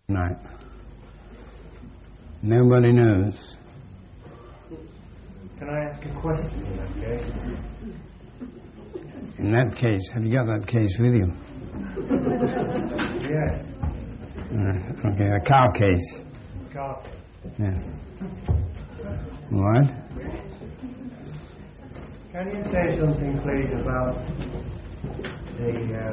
Right. Nobody knows. Can I ask a question in that case? In that case, have you got that case with you? Yes. Okay, a car case. Car case. Yeah. What? Can you say something, please, about the,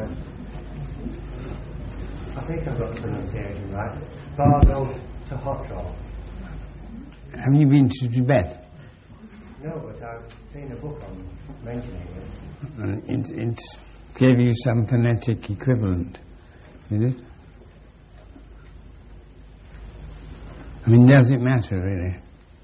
I think I've got the pronunciation right, Bardo to Hotro? Have you been to Tibet? No, but I've seen a book on mentioning it. It gave you some phonetic equivalent, did it? I mean, does it matter, really?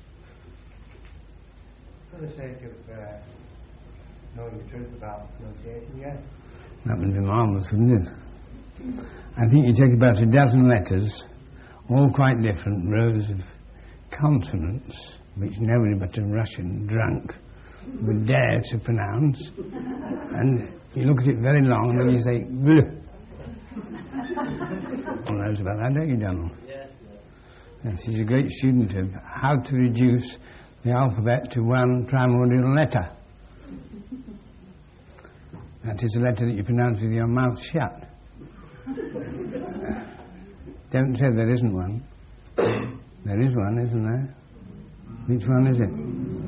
For the sake of knowing the truth about pronunciation, yes. That would be marvellous, wouldn't it? I think you take about a dozen letters, all quite different, rows of consonants, which nobody but a Russian drunk would dare to pronounce, and you look at it very long and then you say, bleh. All knows about that, don't you, Donald? Yes, he's a great student of how to reduce the alphabet to one primordial letter. That is a letter that you pronounce with your mouth shut. Don't say there isn't one. There is one, isn't there? Which one is it?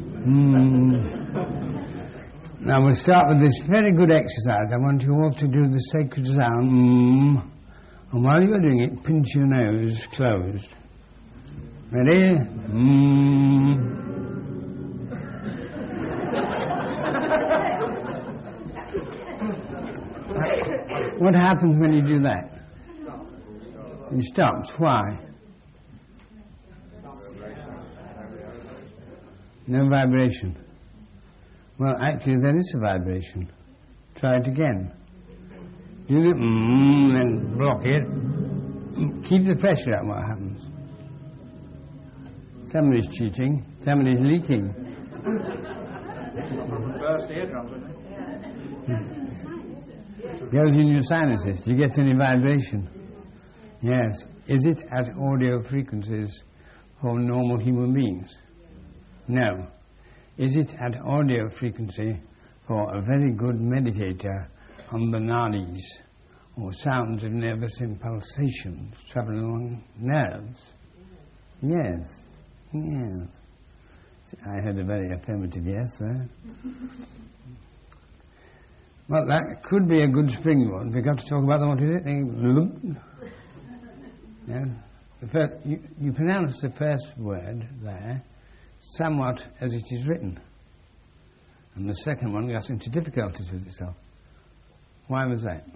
Now we'll start with this very good exercise. I want you all to do the sacred sound, and while you're doing it, pinch your nose closed. Ready? What happens when you do that? It stops. Why? No vibration. Well, actually, there is a vibration. Try it again. Do the then block it. Keep the pressure up. What happens? Somebody's cheating. Somebody's leaking. Burst eardrums, isn't it? Goes in your sinuses. Do you get any vibration? Yes. Is it at audio frequencies for normal human beings? No. Is it at audio frequency for a very good meditator on the nadis, or sounds of nervous impulsations travelling along nerves? Yes. Yes. I heard a very affirmative yes there. Well, that could be a good springboard. We've got to talk about what is it? Yeah. The first, you pronounce the first word there somewhat as it is written. And the second one gets into difficulties with itself. Why was that?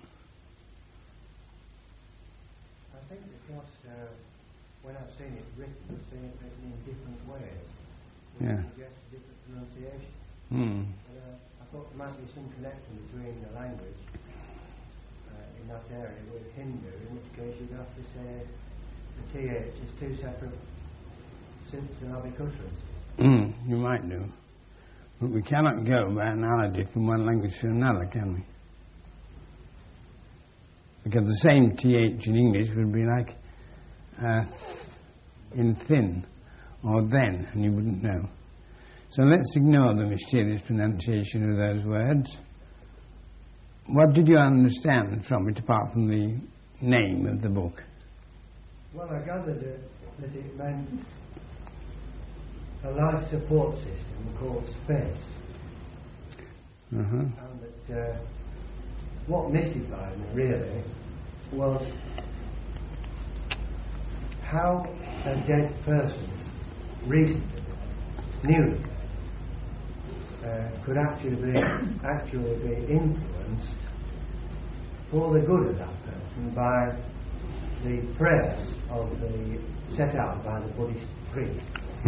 I think because when I've seen it written, I've seen it written in different ways. Yeah. Suggests different pronunciation. But, I thought there might be some connection between the language in that area with Hindu, in which case you'd have to say the TH is two separate syllabic utterances. You might do. But we cannot go by analogy from one language to another, can we? Because the same TH in English would be like in thin or then, and you wouldn't know. So let's ignore the mysterious pronunciation of those words. What did you understand from it apart from the name of the book? Well, I gathered that it meant a life support system called space. And that what mystified me really was how a dead person, recently new, could actually be influenced for the good of that person by the prayers set out by the Buddhist priest.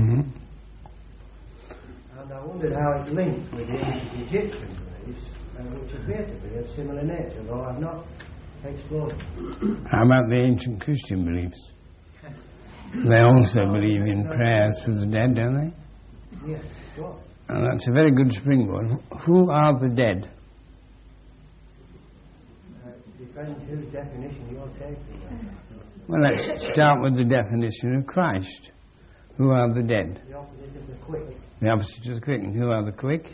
And I wondered how it linked with the ancient Egyptian beliefs, which appear to be of similar nature, though I've not explored them. How about the ancient Christian beliefs? They also believe in prayers for the dead, don't they? Yes, sure. And that's a very good springboard. Who are the dead? depends whose definition you're taking. Well, let's start with the definition of Christ. Who are the dead? The opposite of the quick. The opposite of the quick. And who are the quick?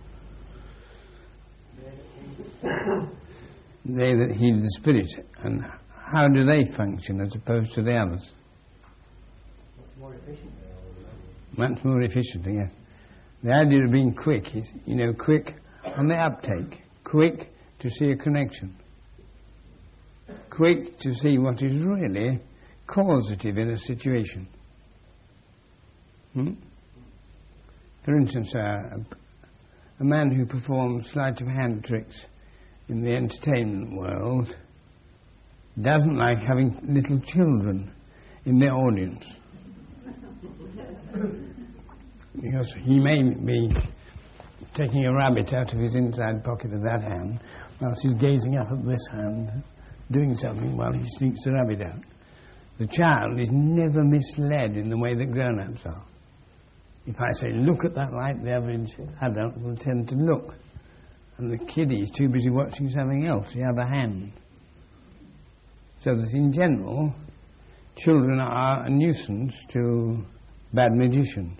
They that heed the Spirit. And how do they function as opposed to the others? Much more efficient they are. Much more efficiently, yes. The idea of being quick is, quick on the uptake. Quick to see a connection. Quick to see what is really causative in a situation. For instance, a man who performs sleight of hand tricks in the entertainment world doesn't like having little children in their audience. Because he may be taking a rabbit out of his inside pocket of that hand, whilst he's gazing up at this hand, doing something while he sneaks the rabbit out. The child is never misled in the way that grown-ups are. If I say, look at that light, the average adult will tend to look. And the kiddie is too busy watching something else, the other hand. So that in general, children are a nuisance to bad magicians.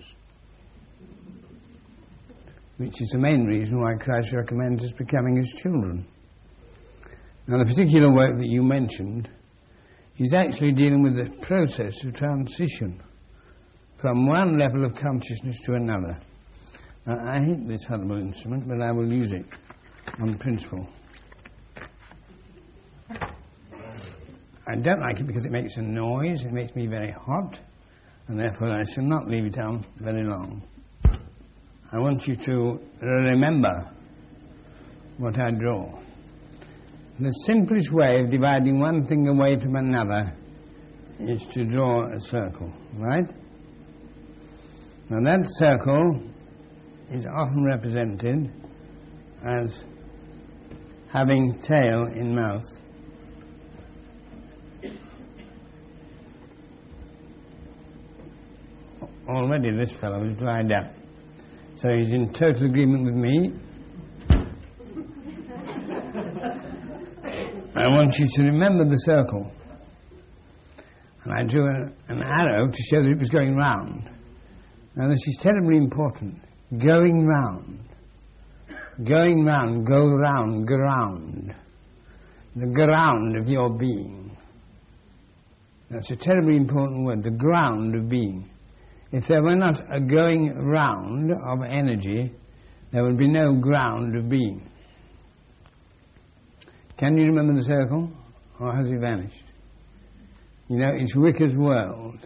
Which is the main reason why Christ recommends us becoming as children. Now, the particular work that you mentioned is actually dealing with the process of transition from one level of consciousness to another. Now, I hate this horrible instrument, but I will use it on principle. I don't like it because it makes a noise, it makes me very hot, and therefore I shall not leave it on very long. I want you to remember what I draw. The simplest way of dividing one thing away from another is to draw a circle, right? Now that circle is often represented as having tail in mouth. Already this fellow is dried up. So he's in total agreement with me. I want you to remember the circle. And I drew an arrow to show that it was going round. Now this is terribly important. Going round. Going round, go round, ground. The ground of your being. That's a terribly important word, the ground of being. If there were not a going round of energy, there would be no ground of being. Can you remember the circle? Or has it vanished? It's Wicca's world.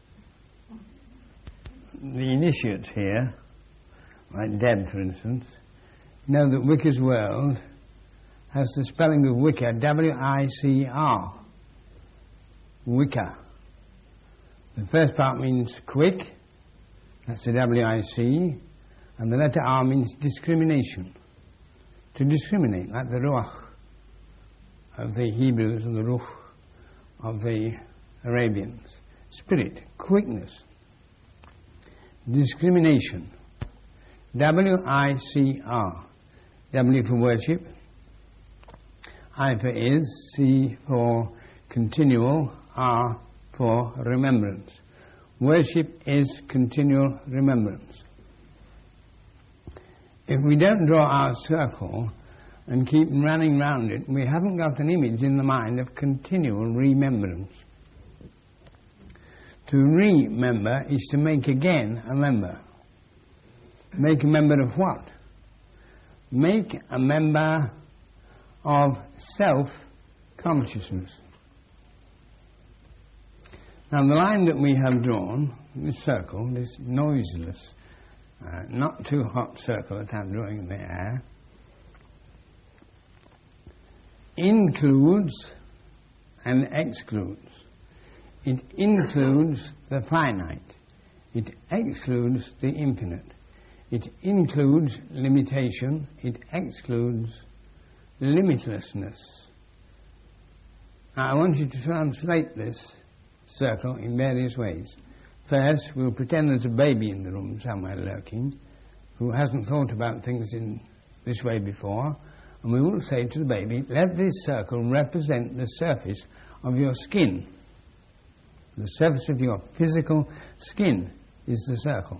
The initiates here, like Deb for instance, know that Wicca's world has the spelling of Wicca, W-I-C-R. Wicca. The first part means quick, that's the W-I-C, and the letter R means discrimination. To discriminate, like the Ruach of the Hebrews and the Ruch of the Arabians. Spirit, quickness, discrimination. W-I-C-R. W for worship, I for is, C for continual, R for remembrance. Worship is continual remembrance. If we don't draw our circle and keep running round it, we haven't got an image in the mind of continual remembrance. To remember is to make again a member. Make a member of what? Make a member of self-consciousness. Now the line that we have drawn, this circle, this noiseless, not too hot circle that I'm drawing in the air, includes and excludes. It includes the finite. It excludes the infinite. It includes limitation. It excludes limitlessness. Now I want you to translate this circle in various ways. First, we'll pretend there's a baby in the room somewhere lurking who hasn't thought about things in this way before, And we will say to the baby, let this circle represent the surface of your skin. The surface of your physical skin is the circle.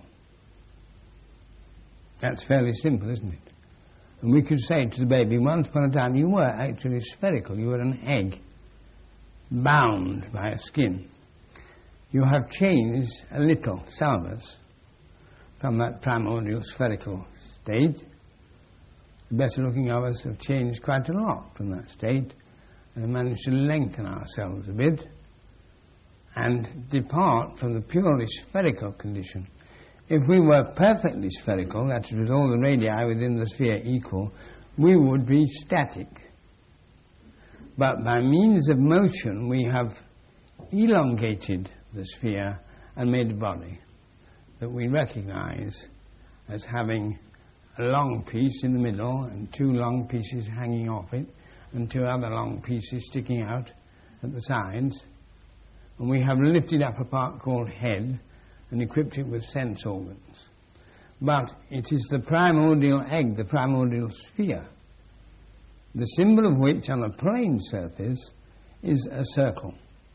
That's fairly simple, isn't it? And we could say to the baby, once upon a time you were actually spherical, you were an egg, bound by a skin. You have changed a little, some of us, from that primordial spherical state. The better looking of us have changed quite a lot from that state and have managed to lengthen ourselves a bit and depart from the purely spherical condition. If we were perfectly spherical, that is, with all the radii within the sphere equal, we would be static. But by means of motion, we have elongated the sphere and made a body that we recognize as having a long piece in the middle and two long pieces hanging off it and two other long pieces sticking out at the sides. And we have lifted up a part called head and equipped it with sense organs. But it is the primordial egg, the primordial sphere, the symbol of which on a plane surface is a circle.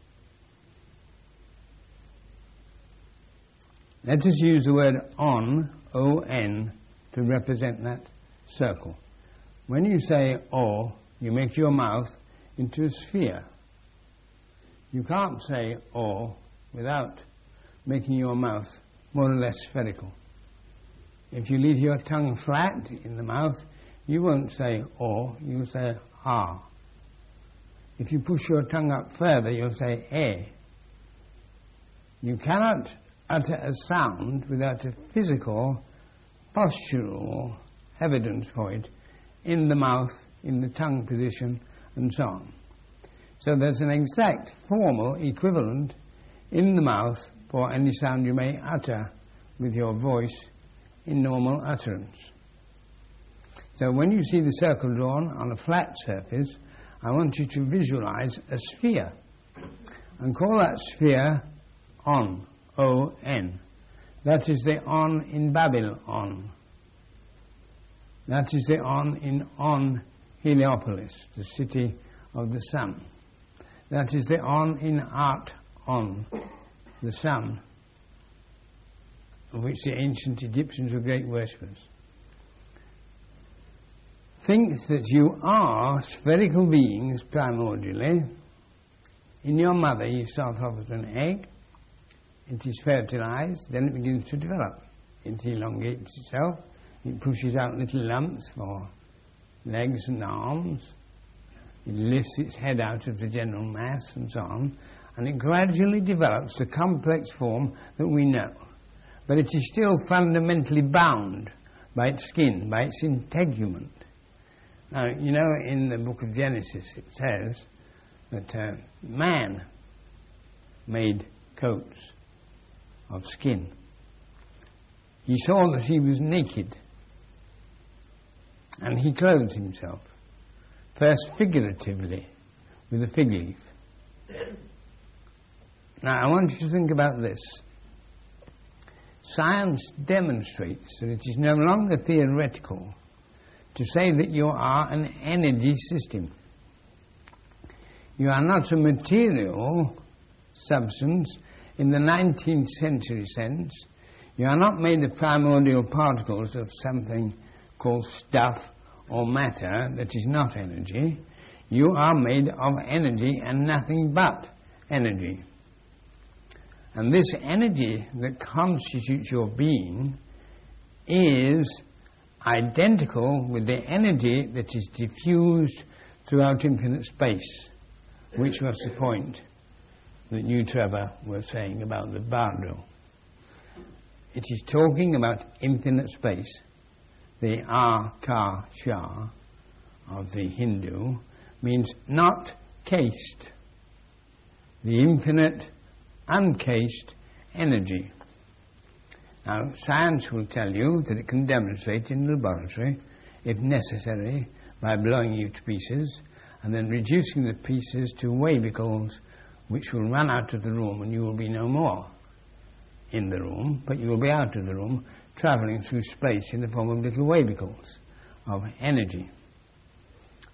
Let us use the word on, O-N, to represent that circle. When you say O, you make your mouth into a sphere. You can't say O without making your mouth more or less spherical. If you leave your tongue flat in the mouth, you won't say O, you'll say ah. If you push your tongue up further, you'll say eh. You cannot utter a sound without a physical, postural evidence for it in the mouth, in the tongue position, and so on. So there's an exact formal equivalent in the mouth for any sound you may utter with your voice in normal utterance. So when you see the circle drawn on a flat surface, I want you to visualize a sphere and call that sphere on, O-N. That is the on in Babylon. That is the on in On Heliopolis, the city of the sun. That is the on in Art On, the sun, of which the ancient Egyptians were great worshippers. Think that you are spherical beings primordially. In your mother you start off as an egg, it is fertilized, then it begins to develop. It elongates itself, it pushes out little lumps for legs and arms, it lifts its head out of the general mass and so on, and it gradually develops the complex form that we know. But it is still fundamentally bound by its skin, by its integument. Now, you know, in the book of Genesis it says that man made coats of skin. He saw that he was naked, and he clothed himself, first figuratively, with a fig leaf. Now, I want you to think about this. Science demonstrates that it is no longer theoretical to say that you are an energy system. You are not a material substance in the 19th century sense. You are not made of primordial particles of something called stuff or matter that is not energy. You are made of energy and nothing but energy. And this energy that constitutes your being is identical with the energy that is diffused throughout infinite space, which was the point that you, Trevor, were saying about the bardo. It is talking about infinite space. The Akasha of the Hindu means not cased. The infinite, uncased energy. Now, science will tell you that it can demonstrate in the laboratory, if necessary, by blowing you to pieces and then reducing the pieces to wavicles which will run out of the room, and you will be no more in the room, but you will be out of the room, travelling through space in the form of little wavicles of energy.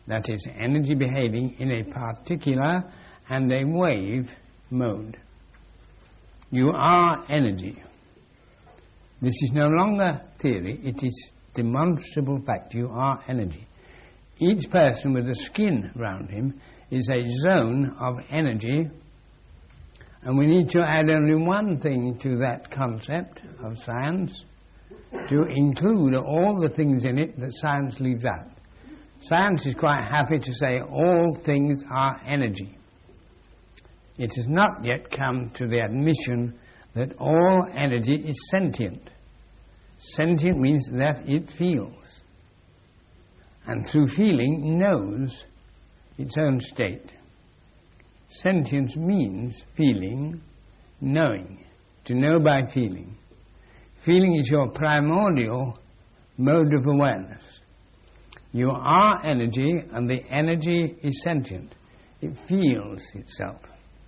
That is, energy behaving in a particular and a wave mode. You are energy. This is no longer theory, it is demonstrable fact. You are energy. Each person with a skin round him is a zone of energy, and we need to add only one thing to that concept of science, to include all the things in it that science leaves out. Science is quite happy to say all things are energy. It has not yet come to the admission that all energy is sentient. Sentient means that it feels, and through feeling knows its own state. Sentience means feeling, knowing, to know by feeling. Feeling is your primordial mode of awareness. You are energy, and the energy is sentient. It feels itself.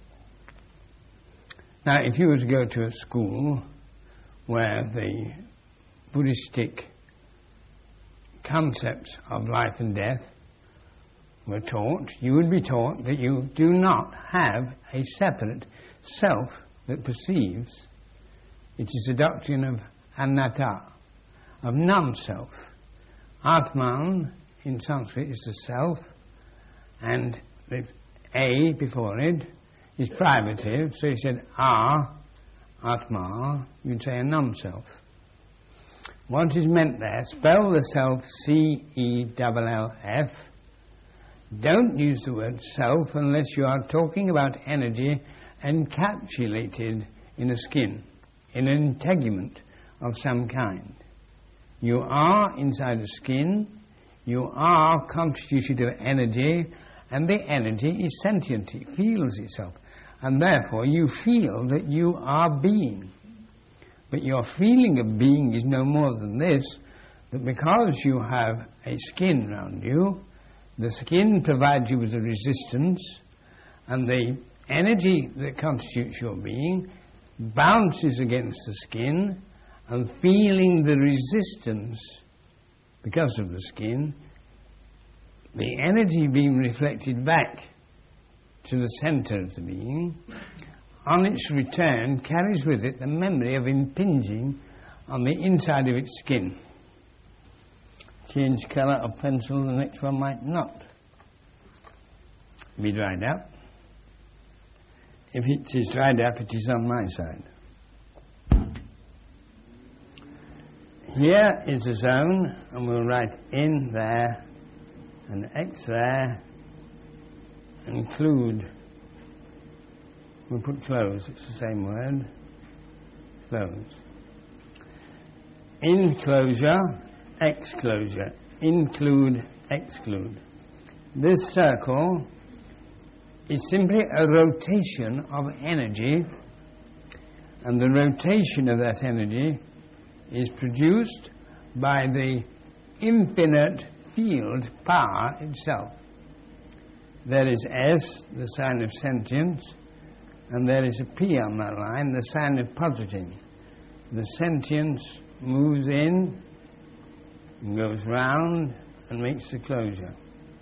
Now, if you were to go to a school where the Buddhistic concepts of life and death were taught, you would be taught that you do not have a separate self that perceives. It is a doctrine of anatta, of non-self. Atman in Sanskrit is the self, and the A before it is privative, so you said Atma, you'd say a non-self. What is meant there, spell the self C-E-L-L-F. Don't use the word self unless you are talking about energy encapsulated in a skin, in an integument of some kind. You are inside a skin, you are constituted of energy, and the energy is sentient, it feels itself, and therefore you feel that you are being. But your feeling of being is no more than this, that because you have a skin round you, the skin provides you with a resistance, and the energy that constitutes your being bounces against the skin, and feeling the resistance because of the skin, the energy being reflected back to the center of the being, on its return carries with it the memory of impinging on the inside of its skin. Change colour of pencil, the next one might not be dried up. If it is dried up, it is on my side. Here is a zone, and we'll write in there and X there, include. We'll put close, it's the same word. Close. Enclosure, exclosure. Include, exclude. This circle is simply a rotation of energy, and the rotation of that energy is produced by the infinite field power itself. There is S, the sign of sentience, and there is a P on that line, the sign of positing. The sentience moves in, and goes round, and makes the closure.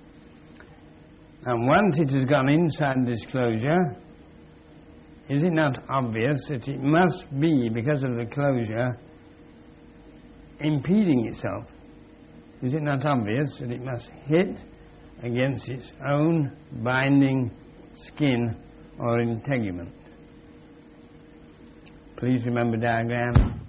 And once it has gone inside this closure, is it not obvious that it must be, because of the closure, impeding itself? Is it not obvious that it must hit against its own binding skin or integument? Please remember diagram.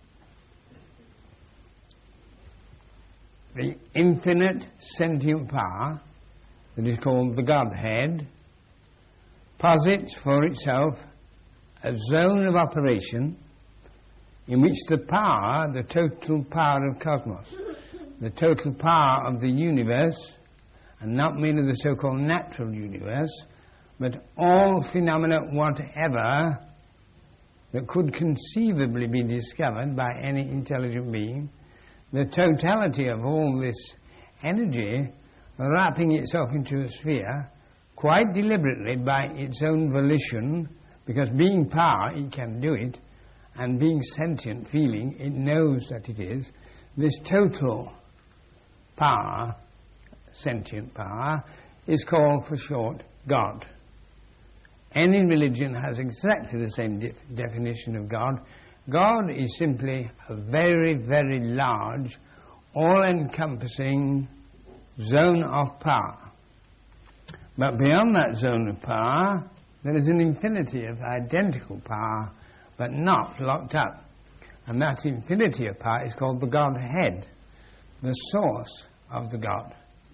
The infinite sentient power that is called the Godhead posits for itself a zone of operation in which the power, the total power of cosmos, the total power of the universe, and not merely the so-called natural universe, but all phenomena whatever that could conceivably be discovered by any intelligent being, the totality of all this energy wrapping itself into a sphere quite deliberately by its own volition, because being power, it can do it, and being sentient, feeling, it knows that it is. This total power sentient power is called for short God. Any religion has exactly the same definition of God. God is simply a very, very large, all-encompassing zone of power. But beyond that zone of power, there is an infinity of identical power, but not locked up. And that infinity of power is called the Godhead, the source of the God.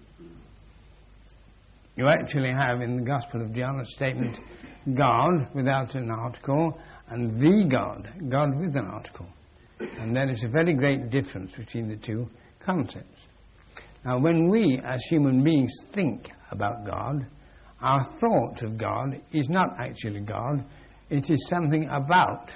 You actually have in the Gospel of John a statement, God without an article, and the God, God with an article. And there is a very great difference between the two concepts. Now, when we as human beings think about God, our thought of God is not actually God, it is something about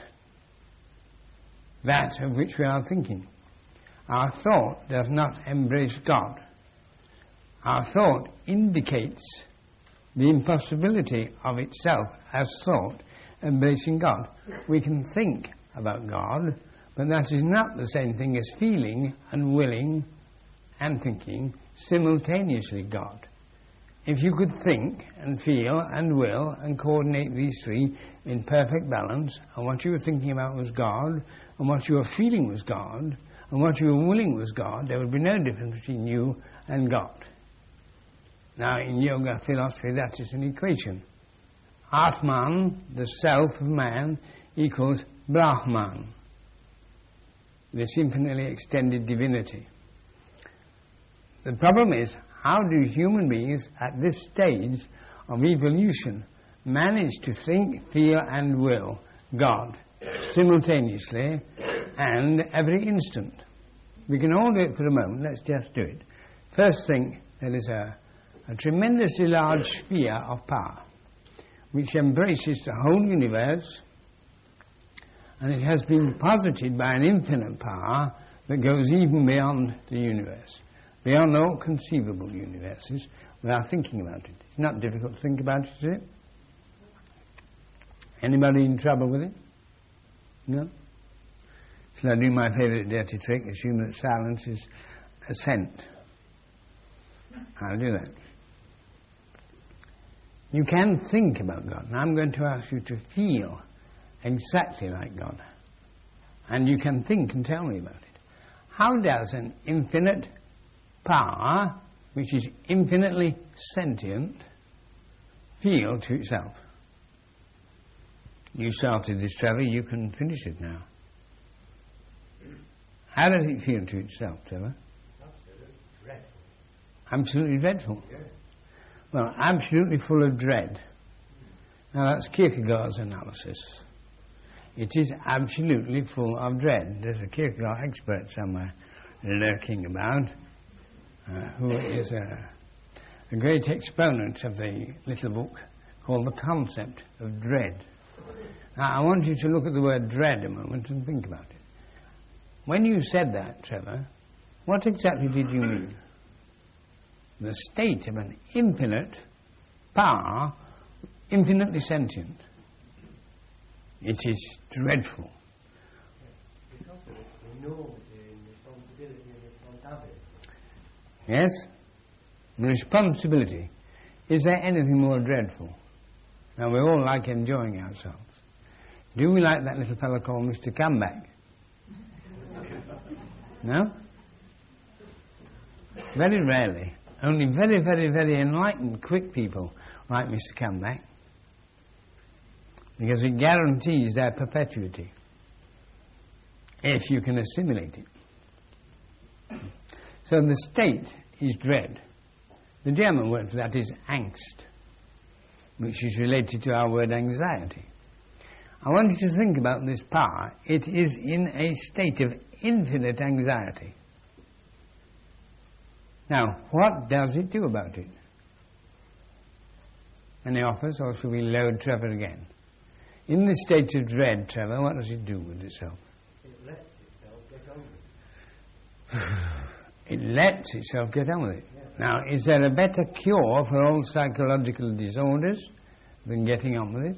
that of which we are thinking. Our thought does not embrace God. Our thought indicates the impossibility of itself as thought embracing God. We can think about God, but that is not the same thing as feeling and willing and thinking simultaneously God. If you could think and feel and will and coordinate these three in perfect balance, and what you were thinking about was God, and what you were feeling was God, and what you were willing was God, there would be no difference between you and God. Now, in yoga philosophy, that is an equation. Atman, the self of man, equals Brahman, this infinitely extended divinity. The problem is, how do human beings at this stage of evolution manage to think, feel and will God simultaneously and every instant? We can all do it for a moment. Let's just do it. First thing, there is a tremendously large sphere of power which embraces the whole universe, and it has been posited by an infinite power that goes even beyond the universe, beyond all conceivable universes, without thinking about it. It's not difficult to think about it, is it? Anybody in trouble with it? No? Shall I do my favourite dirty trick, assume that silence is assent? I'll do that. You can think about God. Now I'm going to ask you to feel exactly like God. And you can think and tell me about it. How does an infinite power, which is infinitely sentient, feel to itself? You started this, Trevor, you can finish it now. How does it feel to itself, Trevor? Absolutely dreadful. Absolutely dreadful? Yeah. Well, absolutely full of dread. Now that's Kierkegaard's analysis. It is absolutely full of dread. There's a Kierkegaard expert somewhere lurking about, who is a great exponent of the little book called The Concept of Dread. Now I want you to look at the word dread a moment and think about it. When you said that, Trevor, what exactly did you mean? The state of an infinite power, infinitely sentient. It is dreadful. Because of it, we know the responsibility and responsibility. Yes? The responsibility. Is there anything more dreadful? Now we all like enjoying ourselves. Do we like that little fellow called Mr. Comeback? No? Very rarely. Only very, very, very enlightened, quick people like Mr. Comeback, because it guarantees their perpetuity if you can assimilate it. So the state is dread. The German word for that is Angst, which is related to our word anxiety. I want you to think about this power. It is in a state of infinite anxiety. Now, what does it do about it? Any offers, or shall we load Trevor again? In this state of dread, Trevor, what does it do with itself? It lets itself get on with it. It lets itself get on with it. Yeah. Now, is there a better cure for all psychological disorders than getting on with it?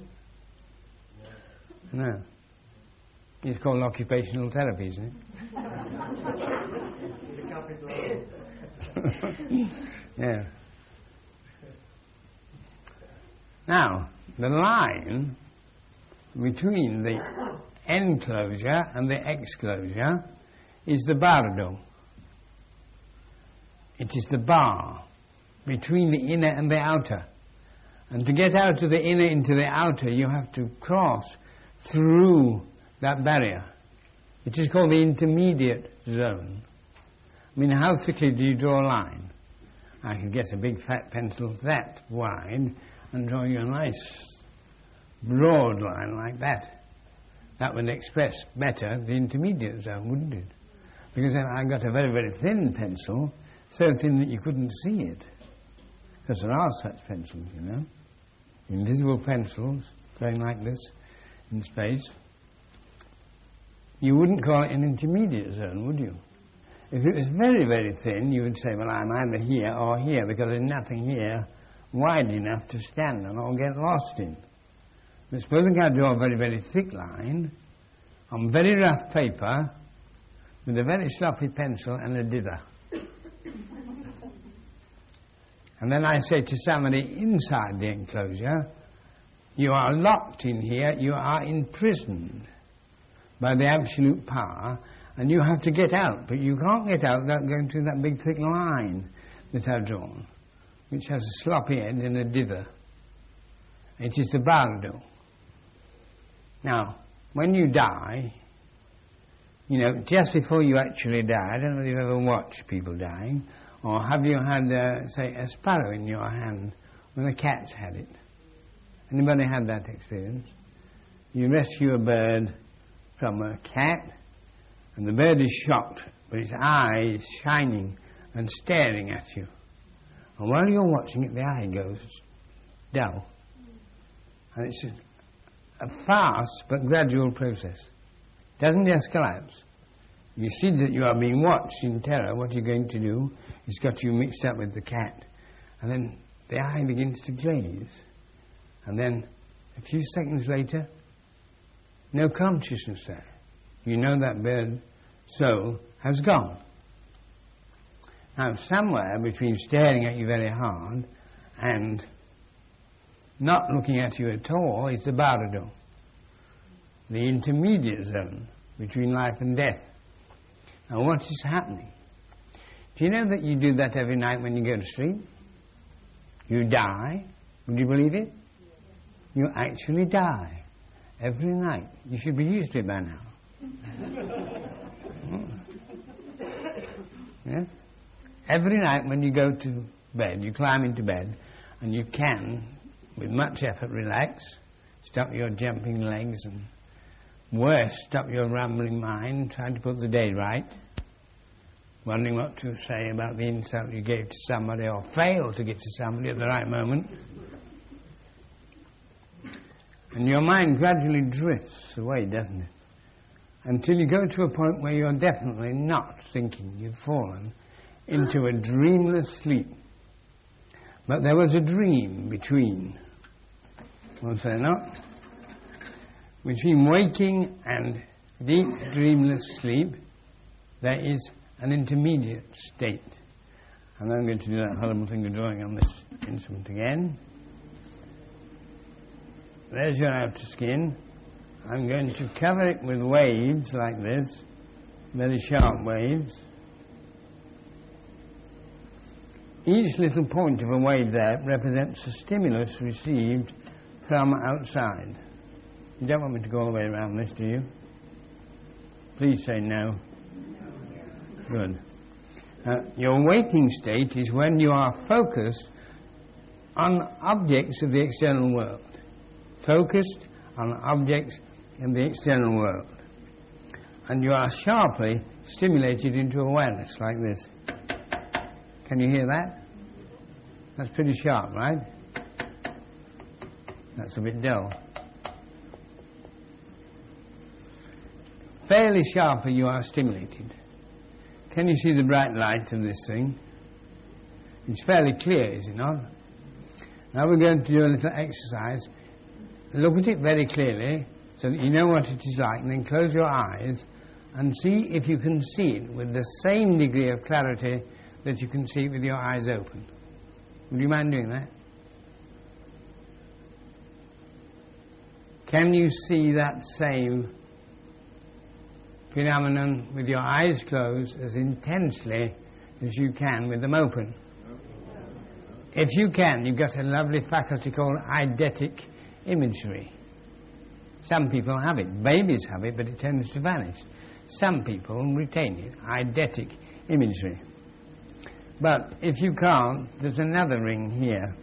No. It's called occupational therapy, isn't it? With a capital O. Yeah. Now, the line between the enclosure and the exclosure is the bardo. It is the bar between the inner and the outer. And to get out of the inner into the outer, you have to cross through that barrier. It is called the intermediate zone. I mean, how thickly do you draw a line? I could get a big fat pencil that wide and draw you a nice broad line like that. That would express better the intermediate zone, wouldn't it? Because if I got a very, very thin pencil, so thin that you couldn't see it. Because there are such pencils, you know. Invisible pencils going like this in space. You wouldn't call it an intermediate zone, would you? If it was very, very thin, you would say, well, I'm either here or here, because there's nothing here wide enough to stand on or get lost in. But supposing I draw a very, very thick line on very rough paper with a very sloppy pencil and a dither. And then I say to somebody inside the enclosure, you are locked in here, you are imprisoned by the absolute power, and you have to get out, but you can't get out without going through that big thick line that I've drawn, which has a sloppy end and a dither. It is the bardo. Now, when you die, you know, just before you actually die, I don't know if you've ever watched people dying, or have you had, say, a sparrow in your hand when a cat's had it? Anybody had that experience? You rescue a bird from a cat, and the bird is shocked, but its eye is shining and staring at you. And while you're watching it, the eye goes dull. And it's a fast but gradual process. It doesn't just collapse. You see that you are being watched in terror. What you're going to do is got you mixed up with the cat. And then the eye begins to glaze. And then a few seconds later, no consciousness there. You know that bird's soul has gone. Now, somewhere between staring at you very hard and not looking at you at all is the bardo, the intermediate zone between life and death. Now, what is happening? Do you know that you do that every night when you go to sleep? You die. Would you believe it? You actually die every night. You should be used to it by now. Yes? Every night when you go to bed, you climb into bed, and you can, with much effort, relax, stop your jumping legs, and worse, stop your rambling mind, trying to put the day right, wondering what to say about the insult you gave to somebody or failed to give to somebody at the right moment. And your mind gradually drifts away, doesn't it? Until you go to a point where you're definitely not thinking. You've fallen into a dreamless sleep. But there was a dream between, was there not? Between waking and deep dreamless sleep, there is an intermediate state. And I'm going to do that horrible thing of drawing on this instrument again. There's your outer skin. I'm going to cover it with waves like this, very sharp waves. Each little point of a wave there represents a stimulus received from outside. You don't want me to go all the way around this, do you? Please say no. Good. Your waking state is when you are focused on objects of the external world. Focused on objects in the external world. And you are sharply stimulated into awareness like this. Can you hear that? That's pretty sharp, right? That's a bit dull. Fairly sharply you are stimulated. Can you see the bright light of this thing? It's fairly clear, is it not? Now we're going to do a little exercise. Look at it very clearly so that you know what it is like, and then close your eyes and see if you can see it with the same degree of clarity that you can see it with your eyes open. Would you mind doing that? Can you see that same phenomenon with your eyes closed as intensely as you can with them open? If you can, you've got a lovely faculty called eidetic imagery. Some people have it. Babies have it, but it tends to vanish. Some people retain it, eidetic imagery. But if you can't, there's another ring here.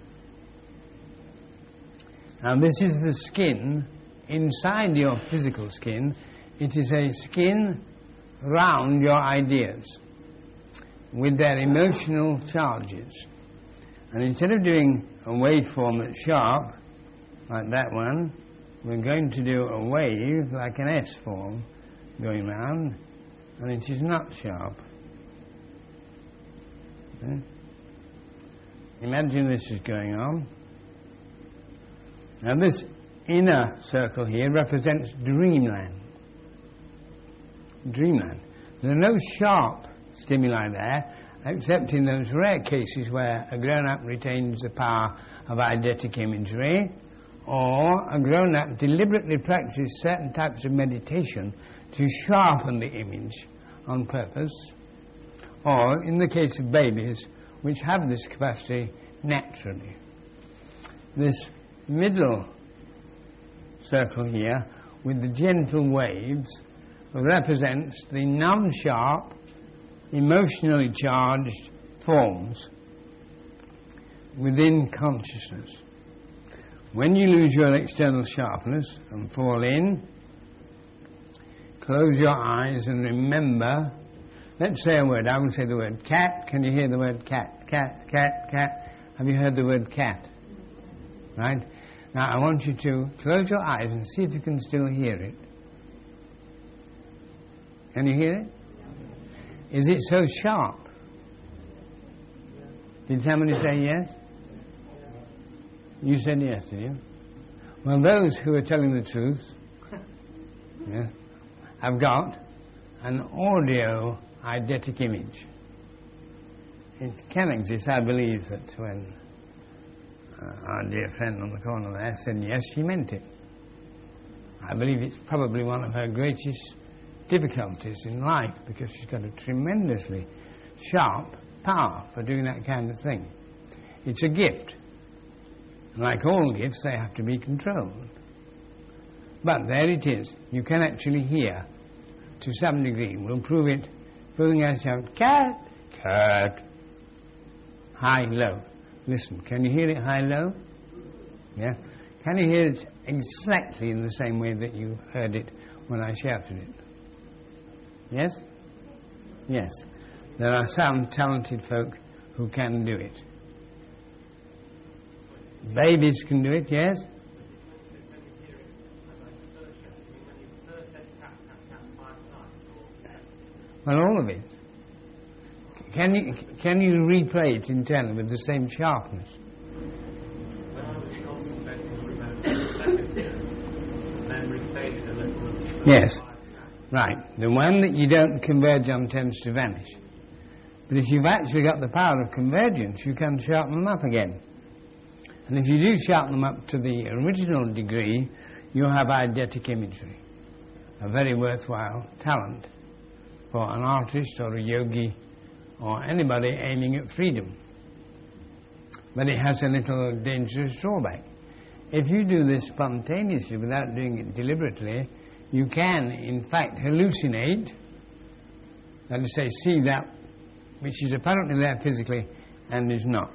Now this is the skin inside your physical skin. It is a skin round your ideas with their emotional charges. And instead of doing a waveform that's sharp, like that one, we're going to do a wave like an S form going round, and it is not sharp. Okay? Imagine this is going on. Now this inner circle here represents dreamland. Dreamland. There are no sharp stimuli there, except in those rare cases where a grown-up retains the power of eidetic imagery, or a grown-up deliberately practices certain types of meditation to sharpen the image on purpose, or in the case of babies, which have this capacity naturally. This middle circle here, with the gentle waves, represents the non-sharp, emotionally charged forms within consciousness. When you lose your external sharpness and fall in, close your eyes and remember, let's say a word. I will say the word cat. Can you hear the word cat? Cat, cat, cat. Have you heard the word cat? Right? Now I want you to close your eyes and see if you can still hear it. Can you hear it? Is it so sharp? Did somebody say yes? You said yes, did you? Well, those who are telling the truth have got an audio eidetic image. It can exist. I believe that when our dear friend on the corner there said yes, she meant it. I believe it's probably one of her greatest difficulties in life, because she's got a tremendously sharp power for doing that kind of thing. It's a gift. Like all gifts, they have to be controlled. But there it is. You can actually hear to some degree. We'll prove it. Proving us out, cat, cat, high, low. Listen, can you hear it high, low? Yeah? Can you hear it exactly in the same way that you heard it when I shouted it? Yes? Yes. There are some talented folk who can do it. Babies can do it, yes? Well, all of it. Can you replay it internally with the same sharpness? Yes. Right. The one that you don't converge on tends to vanish. But if you've actually got the power of convergence, you can sharpen them up again. And if you do sharpen them up to the original degree, you'll have eidetic imagery. A very worthwhile talent for an artist or a yogi or anybody aiming at freedom. But it has a little dangerous drawback. If you do this spontaneously without doing it deliberately, you can, in fact, hallucinate, that is to say, see that which is apparently there physically and is not.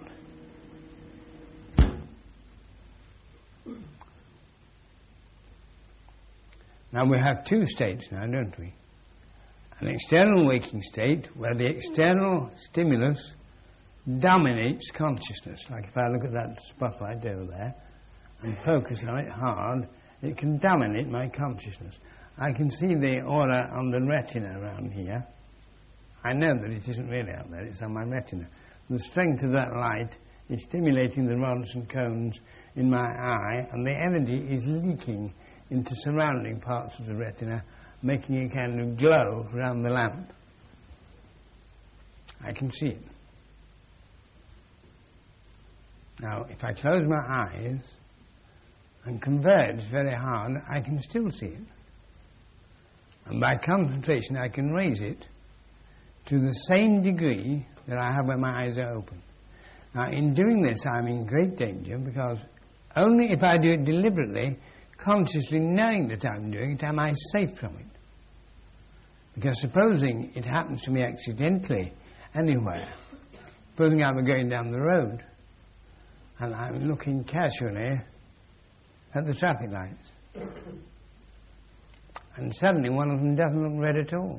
Now we have two states now, don't we? An external waking state where the external stimulus dominates consciousness. Like if I look at that spotlight over there and focus on it hard, it can dominate my consciousness. I can see the aura on the retina around here. I know that it isn't really out there, it's on my retina. The strength of that light is stimulating the rods and cones in my eye, and the energy is leaking into surrounding parts of the retina, making a kind of glow around the lamp. I can see it. Now, if I close my eyes and converge very hard, I can still see it. And by concentration, I can raise it to the same degree that I have when my eyes are open. Now, in doing this, I'm in great danger, because only if I do it deliberately, consciously knowing that I'm doing it, am I safe from it. Because supposing it happens to me accidentally anywhere, supposing I'm going down the road and I'm looking casually at the traffic lights, and suddenly one of them doesn't look red at all,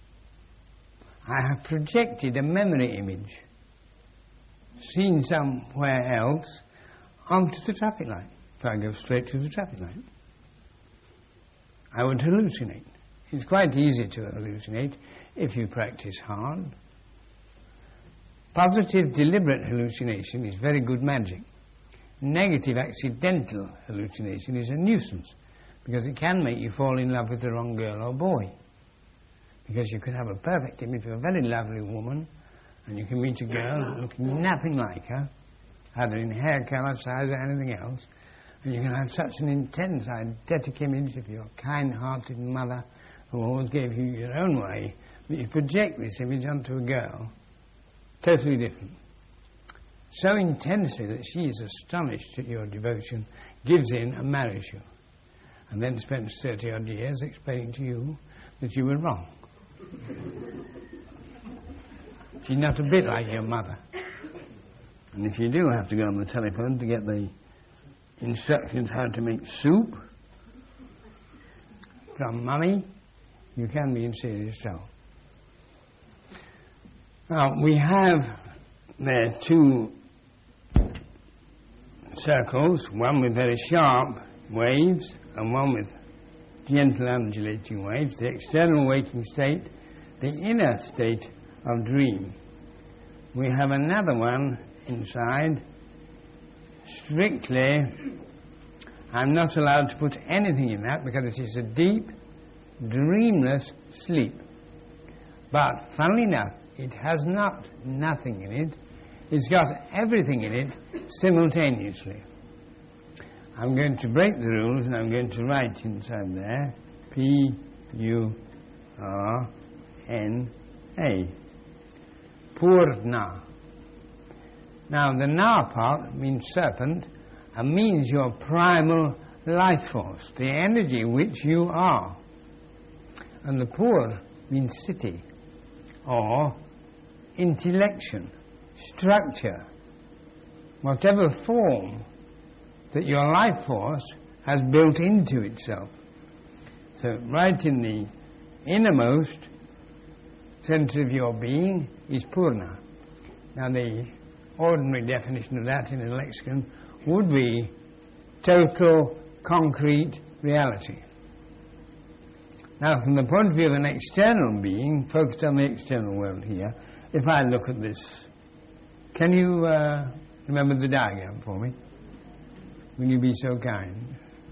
I have projected a memory image seen somewhere else onto the traffic light. If I go straight to the traffic light, I would hallucinate. It's quite easy to hallucinate if you practice hard. Positive, deliberate hallucination is very good magic. Negative, accidental hallucination is a nuisance, because it can make you fall in love with the wrong girl or boy. Because you could have a perfect image of a very lovely woman, and you can meet a girl looking nothing like her, either in hair colour, size, or anything else, and you can have such an intense, eidetic image of your kind-hearted mother who always gave you your own way, that you project this image onto a girl, totally different, so intensely that she is astonished at your devotion, gives in and marries you, and then spends 30-odd years explaining to you that you were wrong. She's not a bit like your mother. And if you do have to go on the telephone to get the instructions how to make soup from Mummy, you can be in serious trouble. Now, we have there two circles, one with very sharp waves and one with gentle undulating waves, the external waking state, the inner state of dream. We have another one inside. Strictly, I'm not allowed to put anything in that, because it is a deep, dreamless sleep. But funnily enough, it has not nothing in it. It's got everything in it simultaneously. I'm going to break the rules, and I'm going to write inside there P-U-R-N-A. Purna. Now, the Na part means serpent, and means your primal life force, the energy which you are. And the Pur means city, or intellection, structure, whatever form that your life force has built into itself. So right in the innermost centre of your being is Purna. Now, the ordinary definition of that in a lexicon would be total, concrete reality. Now, from the point of view of an external being, focused on the external world here, if I look at this, can you remember the diagram for me? Will you be so kind?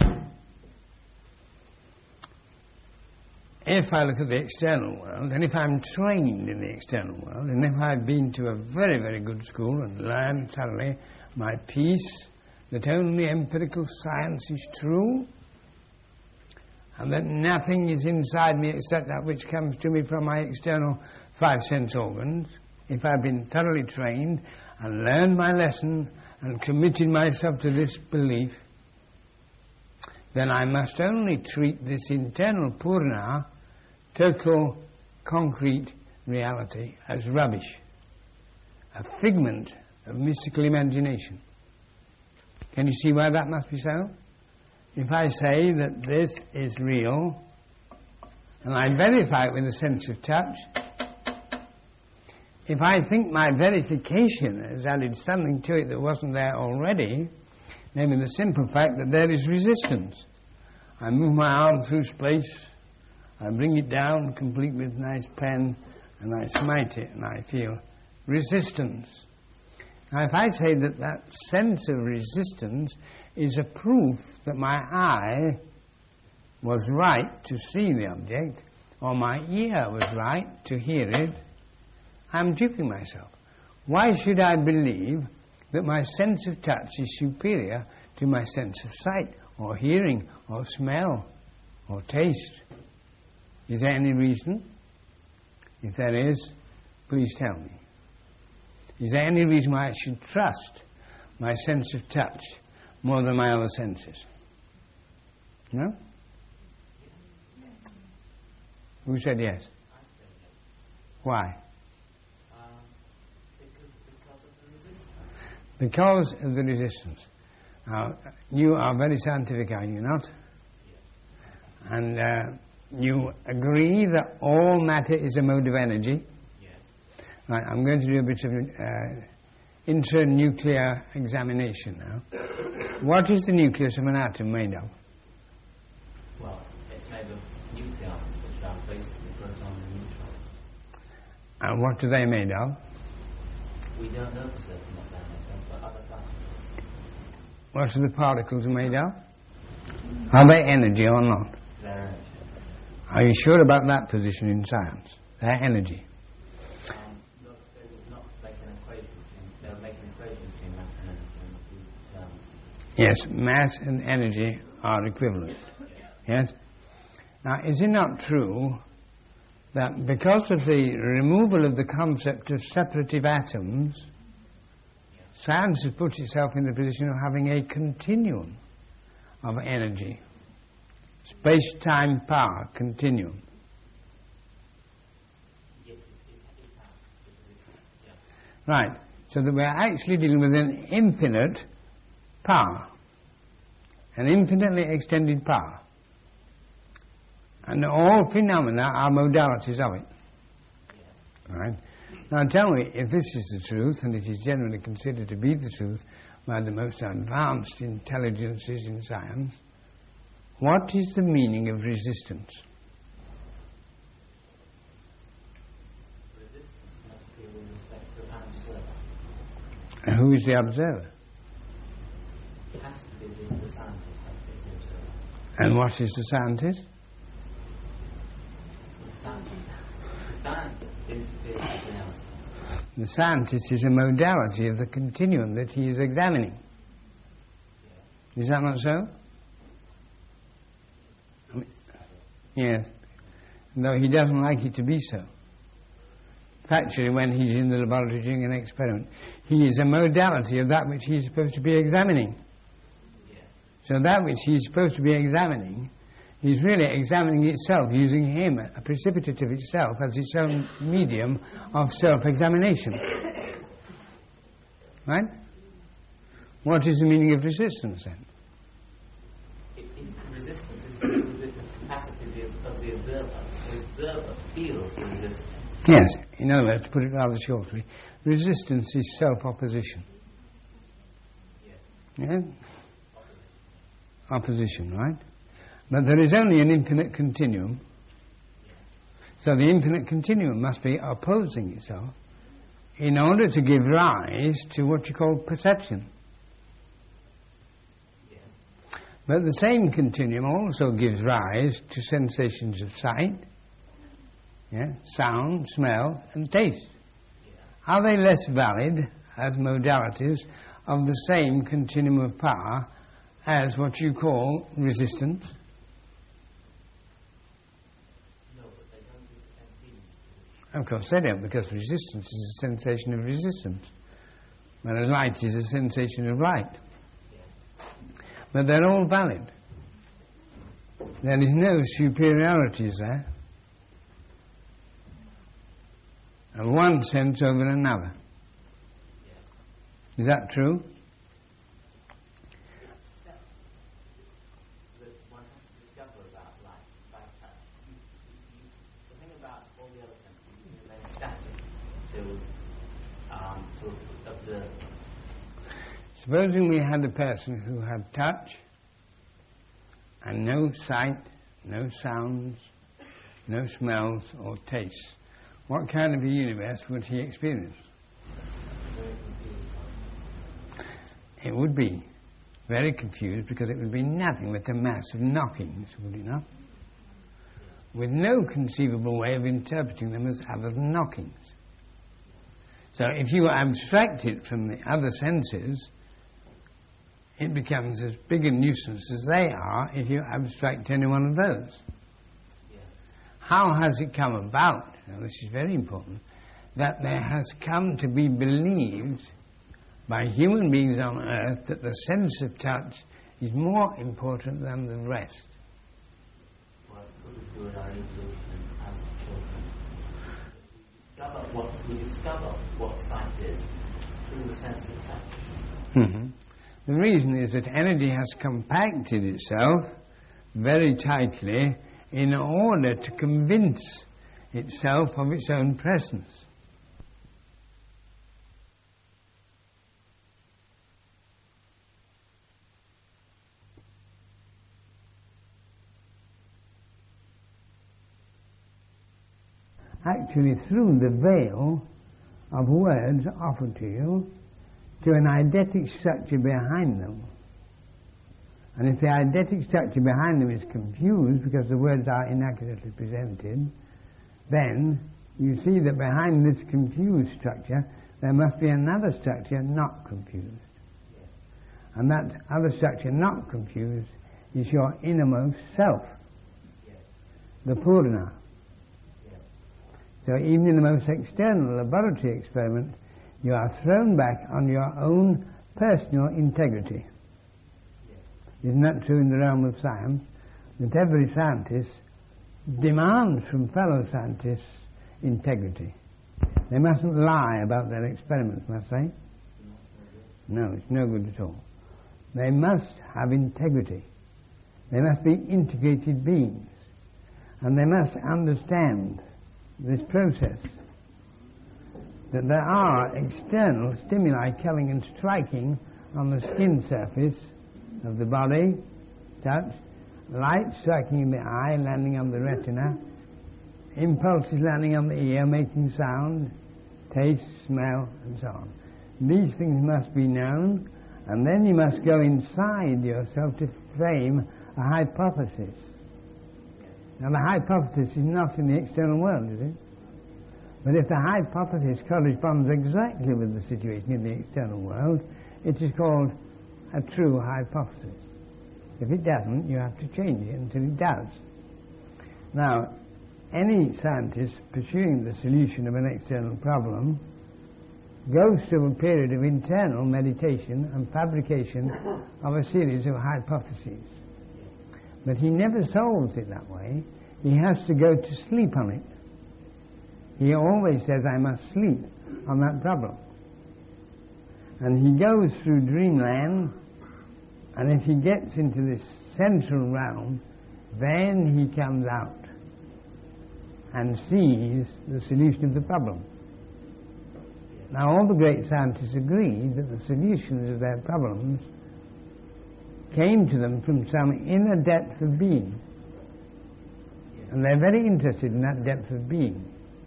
If I look at the external world, and if I'm trained in the external world, and if I've been to a very, very good school and learned thoroughly my piece, that only empirical science is true, and that nothing is inside me except that which comes to me from my external five sense organs, if I've been thoroughly trained and learned my lesson and committed myself to this belief, then I must only treat this internal Purna, total, concrete reality, as rubbish, a figment of mystical imagination. Can you see why that must be so? If I say that this is real, and I verify it with a sense of touch, if I think my verification has added something to it that wasn't there already, namely the simple fact that there is resistance. I move my arm through space, I bring it down, complete with nice pen, and I smite it, and I feel resistance. Now, if I say that that sense of resistance is a proof that my eye was right to see the object, or my ear was right to hear it, I'm duping myself. Why should I believe that my sense of touch is superior to my sense of sight, or hearing, or smell, or taste? Is there any reason? If there is, please tell me. Is there any reason why I should trust my sense of touch more than my other senses? No? Who said yes? Why? Because of the resistance. Now, you are very scientific, are you not? And you agree that all matter is a mode of energy? Yes. Right, I'm going to do a bit of intranuclear examination now. What is the nucleus of an atom made of? Well, it's made of nucleons, which are basically protons and neutrons. And what are they made of? We don't know for certain what they're made of, but other particles. What are the particles made of? Are they energy or not? They're energy. Are you sure about that position in science? They're energy. Look, they would not make an equation between, they would make an equation between mass and energy in the two terms. Yes, mass and energy are equivalent. Yes? Now, is it not true that because of the removal of the concept of separative atoms, science has put itself in the position of having a continuum of energy? Space-time power continuum. Yes, it has. Right, so that we're actually dealing with an infinite power, an infinitely extended power. And all phenomena are modalities of it. Right? Now tell me, if this is the truth, and it is generally considered to be the truth by the most advanced intelligences in science, what is the meaning of resistance? Resistance must be with respect to an observer. And who is the observer? It has to be the scientist that is the observer. And what is the scientist? The scientist interferes with reality. The scientist is a modality of the continuum that he is examining. Is that not so? Yes, though he doesn't like it to be so. Actually, when he's in the laboratory doing an experiment, he is a modality of that which he's supposed to be examining. So that which he's supposed to be examining, he's really examining itself, using him, a precipitate of itself, as its own medium of self-examination. Right? What is the meaning of resistance, then? Resistance is to do with the capacity of the observer. The observer feels the resistance. Yes, in other words, to put it rather shortly, resistance is self-opposition. Yeah? Opposition, right? But there is only an infinite continuum. So the infinite continuum must be opposing itself in order to give rise to what you call perception. But the same continuum also gives rise to sensations of sight, sound, smell, and taste. Are they less valid as modalities of the same continuum of power as what you call resistance? No, but they don't do the same thing. Of course they don't, because resistance is a sensation of resistance, whereas light is a sensation of light. But they're all valid. There is no superiority there of one sense over another. Is that true? That one has to discover about light. The thing about all the other senses, you can remain static to observe. Supposing we had a person who had touch and no sight, no sounds, no smells or tastes, what kind of a universe would he experience? It would be very confused, because it would be nothing but a mass of knockings, would it not? With no conceivable way of interpreting them as other than knockings. So if you abstract it from the other senses, it becomes as big a nuisance as they are if you abstract any one of those. Yeah. How has it come about, now this is very important, that there has come to be believed by human beings on earth that the sense of touch is more important than the rest? Well, it could do our evolution as children. We discover what sight is through the sense of touch. Mm-hmm. The reason is that energy has compacted itself very tightly in order to convince itself of its own presence. Actually, through the veil of words offered to you, to an eidetic structure behind them. And if the eidetic structure behind them is confused because the words are inaccurately presented, then you see that behind this confused structure there must be another structure not confused. And that other structure not confused is your innermost self, the Purna. So even in the most external laboratory experiment, you are thrown back on your own personal integrity. Isn't that true in the realm of science? That every scientist demands from fellow scientists integrity. They mustn't lie about their experiments, must they? No, it's no good at all. They must have integrity. They must be integrated beings. And they must understand this process, that there are external stimuli coming and striking on the skin surface of the body, touch, light striking in the eye, landing on the retina, impulses landing on the ear, making sound, taste, smell, and so on. These things must be known, and then you must go inside yourself to frame a hypothesis. Now the hypothesis is not in the external world, is it? But if the hypothesis corresponds exactly with the situation in the external world, it is called a true hypothesis. If it doesn't, you have to change it until it does. Now, any scientist pursuing the solution of an external problem goes through a period of internal meditation and fabrication of a series of hypotheses. But he never solves it that way. He has to go to sleep on it. He always says, I must sleep on that problem. And he goes through dreamland, and if he gets into this central realm, then he comes out and sees the solution of the problem. Now, all the great scientists agree that the solutions of their problems came to them from some inner depth of being. And they're very interested in that depth of being.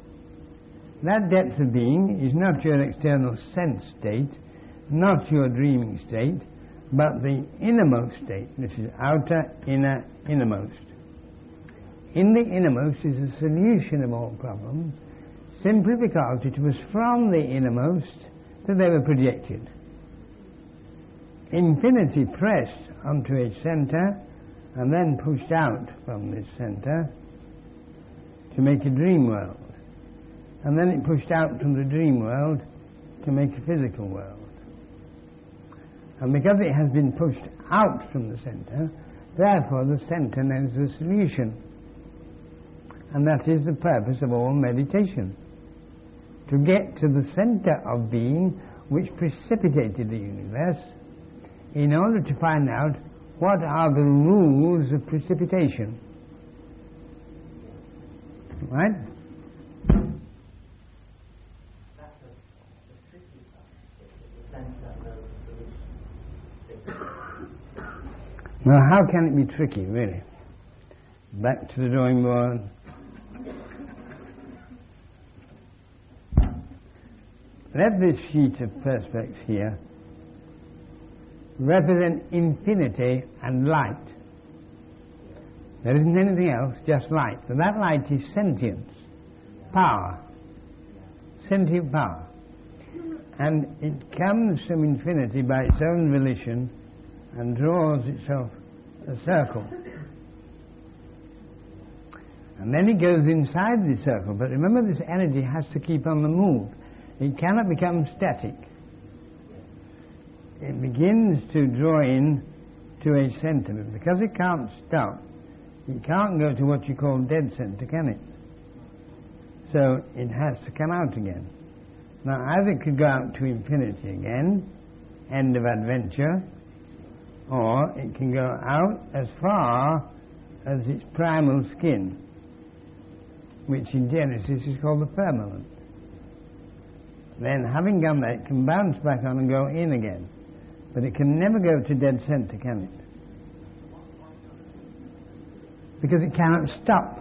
That depth of being is not your external sense state, not your dreaming state, but the innermost state. This is outer, inner, innermost. In the innermost is the solution of all problems, simply because it was from the innermost that they were projected. Infinity pressed onto a center and then pushed out from this center to make a dream world. And then it pushed out from the dream world to make a physical world. And because it has been pushed out from the center, therefore the center knows the solution. And that is the purpose of all meditation. To get to the center of being which precipitated the universe, in order to find out what are the rules of precipitation. Right? Now, how can it be tricky, really? Back to the drawing board. Let this sheet of perspex here represent infinity and light. There isn't anything else, just light. And that light is sentience, power, sentient power. And it comes from infinity by its own volition and draws itself a circle. And then it goes inside the circle. But remember, this energy has to keep on the move. It cannot become static. It begins to draw in to a center. But because it can't stop, it can't go to what you call dead center, can it? So it has to come out again. Now, either it could go out to infinity again, end of adventure, or it can go out as far as its primal skin, which in Genesis is called the firmament. Then, having done that, it can bounce back on and go in again. But it can never go to dead center, can it? Because it cannot stop.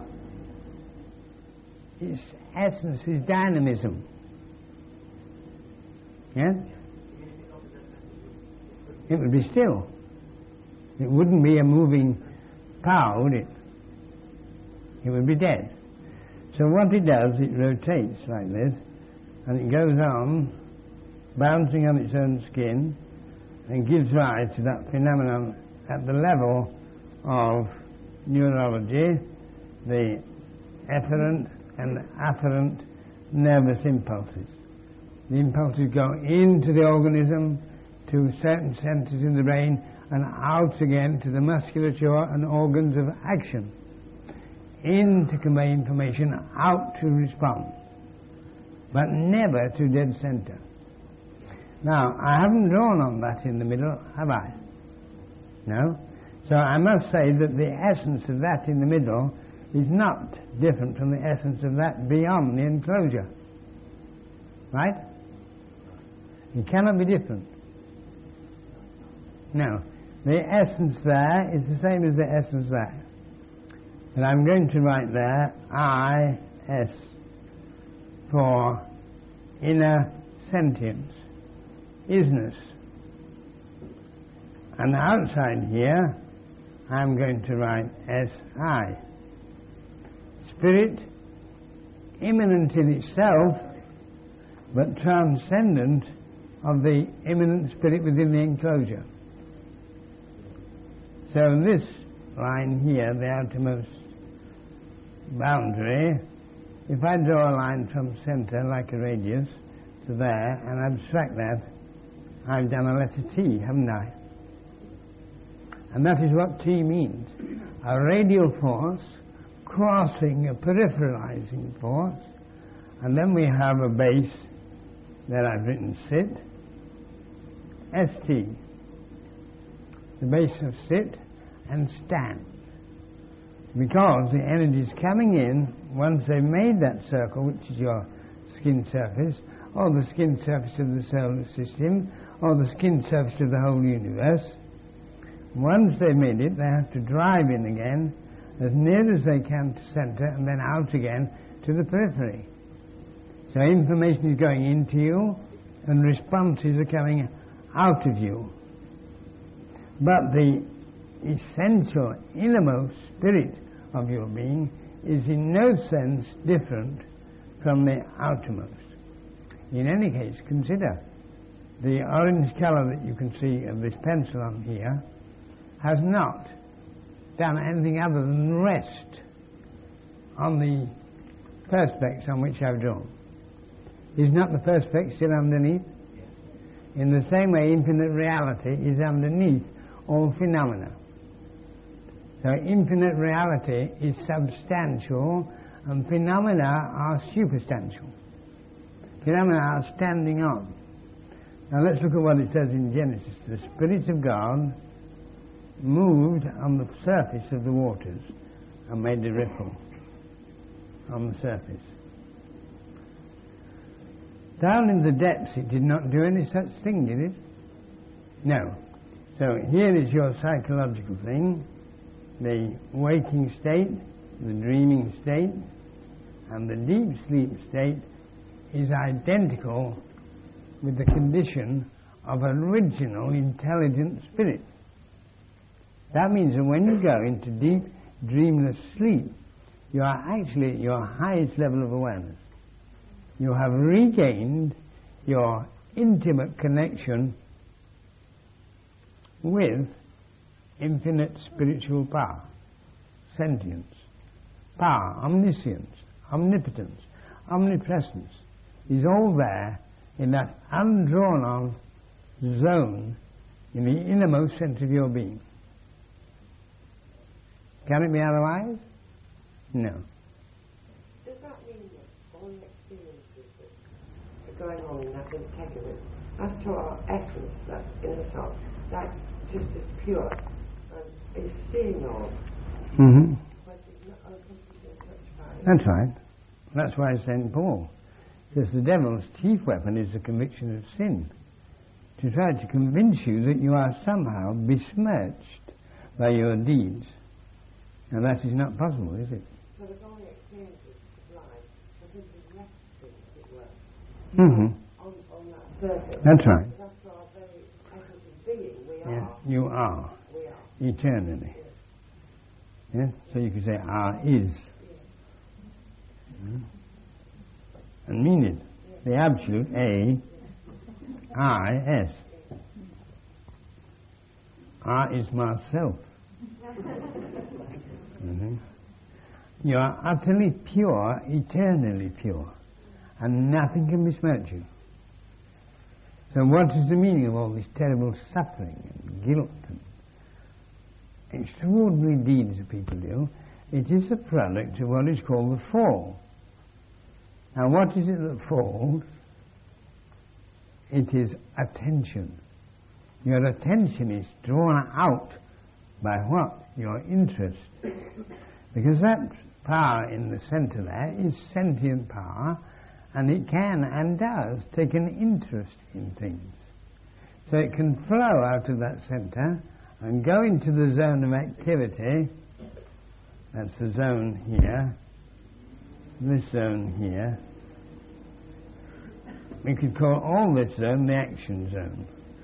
Its essence is dynamism. Yes? It would be still. It wouldn't be a moving power, would it? It would be dead. So what it does, it rotates like this, and it goes on, bouncing on its own skin, and gives rise to that phenomenon at the level of neurology, the efferent and afferent nervous impulses. The impulses go into the organism, to certain centers in the brain, and out again to the musculature and organs of action. In to convey information, out to respond, but never to dead center. Now, I haven't drawn on that in the middle, have I? No? So I must say that the essence of that in the middle is not different from the essence of that beyond the enclosure. Right? It cannot be different. No. The essence there is the same as the essence there. And I'm going to write there I-S for inner sentience, isness. And outside here, I'm going to write S-I. Spirit, immanent in itself, but transcendent of the immanent spirit within the enclosure. So this line here, the outermost boundary, if I draw a line from center like a radius to there and abstract that, I've done a letter T, haven't I? And that is what T means. A radial force crossing a peripheralizing force, and then we have a base that I've written sit, ST, the base of sit and stand. Because the energy is coming in, once they've made that circle, which is your skin surface, or the skin surface of the solar system, or the skin surface of the whole universe, once they've made it, they have to drive in again, as near as they can to center, and then out again to the periphery. So information is going into you, and responses are coming out of you. But the essential, innermost spirit of your being is in no sense different from the outermost. In any case, consider the orange color that you can see of this pencil on here has not done anything other than rest on the perspex on which I've drawn. Is not the perspex still underneath? In the same way, infinite reality is underneath all phenomena. So infinite reality is substantial and phenomena are superstantial. Phenomena are standing on. Now let's look at what it says in Genesis. The Spirit of God moved on the surface of the waters and made a ripple on the surface. Down in the depths it did not do any such thing, did it? No. So here is your psychological thing, the waking state, the dreaming state, and the deep sleep state is identical with the condition of original intelligent spirit. That means that when you go into deep dreamless sleep, you are actually at your highest level of awareness. You have regained your intimate connection with infinite spiritual power, sentience, power, omniscience, omnipotence, omnipresence is all there in that undrawn on zone in the innermost centre of your being. Can it be otherwise? No. Does that mean that all the experiences that are going on in that integrity, as to our essence, that inner self, that's just as pure and is seeing all? Mm-hmm. But it's not open to such power. That's right. That's why St. Paul says the devil's chief weapon is the conviction of sin, to try to convince you that you are somehow besmirched by your deeds. And that is not possible, is it? So there's only experiences of life, but there's resting, as it were, Mm-hmm. on that surface. That's right. That's our very essence of being. We Yes, are. you are. We are. Eternally. Yes? So you could say are is. Mm. And mean it. The absolute A-I-S. R is myself. Mm-hmm. You are utterly pure, eternally pure, and nothing can besmirch you. So what is the meaning of all this terrible suffering and guilt and extraordinary deeds that people do? It is a product of what is called the fall. Now what is it that falls? It is attention. Your attention is drawn out by what? Your interest. Because that power in the centre there is sentient power, and it can and does take an interest in things. So it can flow out of that centre and go into the zone of activity. That's the zone here, this zone here. We could call all this zone the action zone.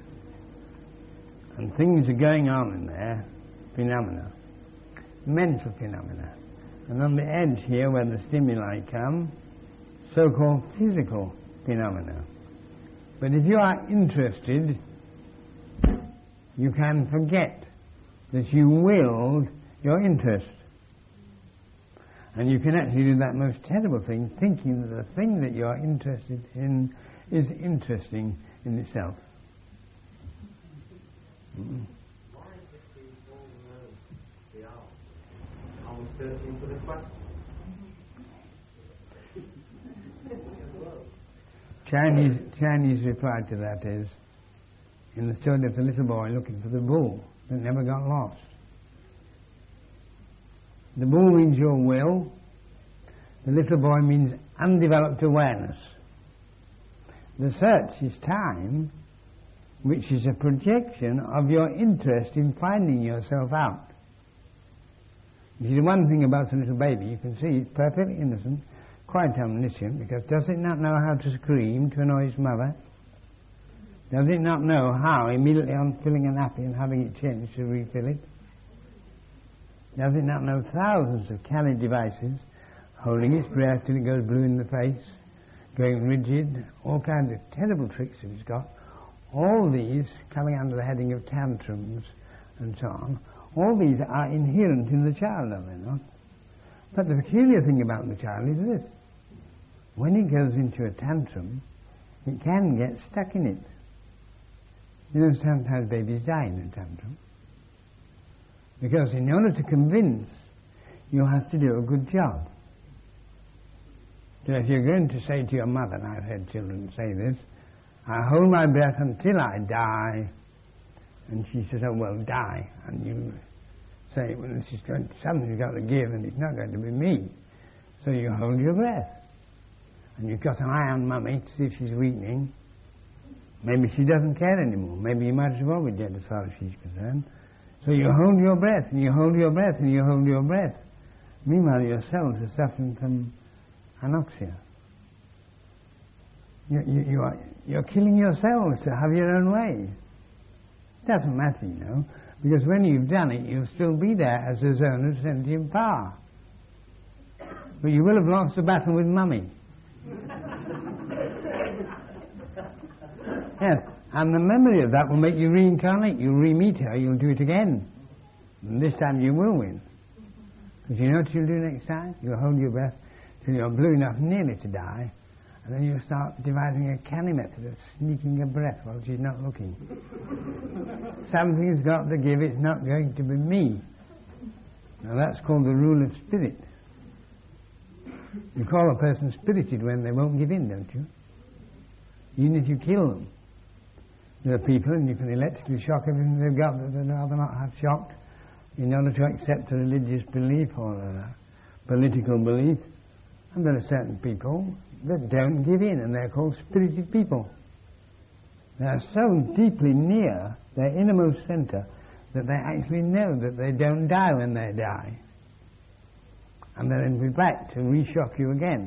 And things are going on in there, phenomena, mental phenomena. And on the edge here where the stimuli come, so-called physical phenomena. But if you are interested, you can forget that you willed your interest. And you can actually do that most terrible thing, thinking that the thing that you are interested in is interesting in itself. Mm-hmm. Why is it we all know we are? Are we searching for the question? Chinese reply to that is, in the story of the little boy looking for the bull that never got lost. The bull means your will, the little boy means undeveloped awareness. The search is time, which is a projection of your interest in finding yourself out. You see, the one thing about a little baby, you can see it's perfectly innocent, quite omniscient, because does it not know how to scream to annoy its mother? Does it not know how, immediately on filling a nappy and having it changed, to refill it? Does it not know thousands of canny devices, holding its breath till it goes blue in the face, going rigid, all kinds of terrible tricks that it's got, all these coming under the heading of tantrums and so on, all these are inherent in the child, are they not? But the peculiar thing about the child is this: when it goes into a tantrum, it can get stuck in it. You know, sometimes babies die in a tantrum. Because in order to convince, you have to do a good job. So if you're going to say to your mother, and I've heard children say this, I hold my breath until I die, and she says, oh, well, die. And you say, well, this is going to, something's got to give, and it's not going to be me. So you hold your breath. And you've got an eye on mummy to see if she's weakening. Maybe she doesn't care anymore. Maybe you might as well be dead as far as she's concerned. So you hold your breath, and you hold your breath, and you hold your breath. Meanwhile, your cells are suffering from anoxia. You're killing your cells to have your own way. It doesn't matter, you know, because when you've done it, you'll still be there as a zone of sentient power. But you will have lost the battle with mummy. Yes, and the memory of that will make you reincarnate. You'll re-meet her, you'll do it again. And this time you will win. Because you know what you'll do next time? You'll hold your breath till you're blue enough nearly to die, and then you'll start devising a canny method of sneaking a breath while she's not looking. Something's got to give, it's not going to be me. Now that's called the rule of spirit. You call a person spirited when they won't give in, don't you? Even if you kill them. There are people, and you can electrically shock everything they've got, that they'd rather not have shocked in order to accept a religious belief or a political belief. And there are certain people that don't give in, and they're called spirited people. They are so deeply near their innermost centre that they actually know that they don't die when they die. And then they'll be back to re-shock you again.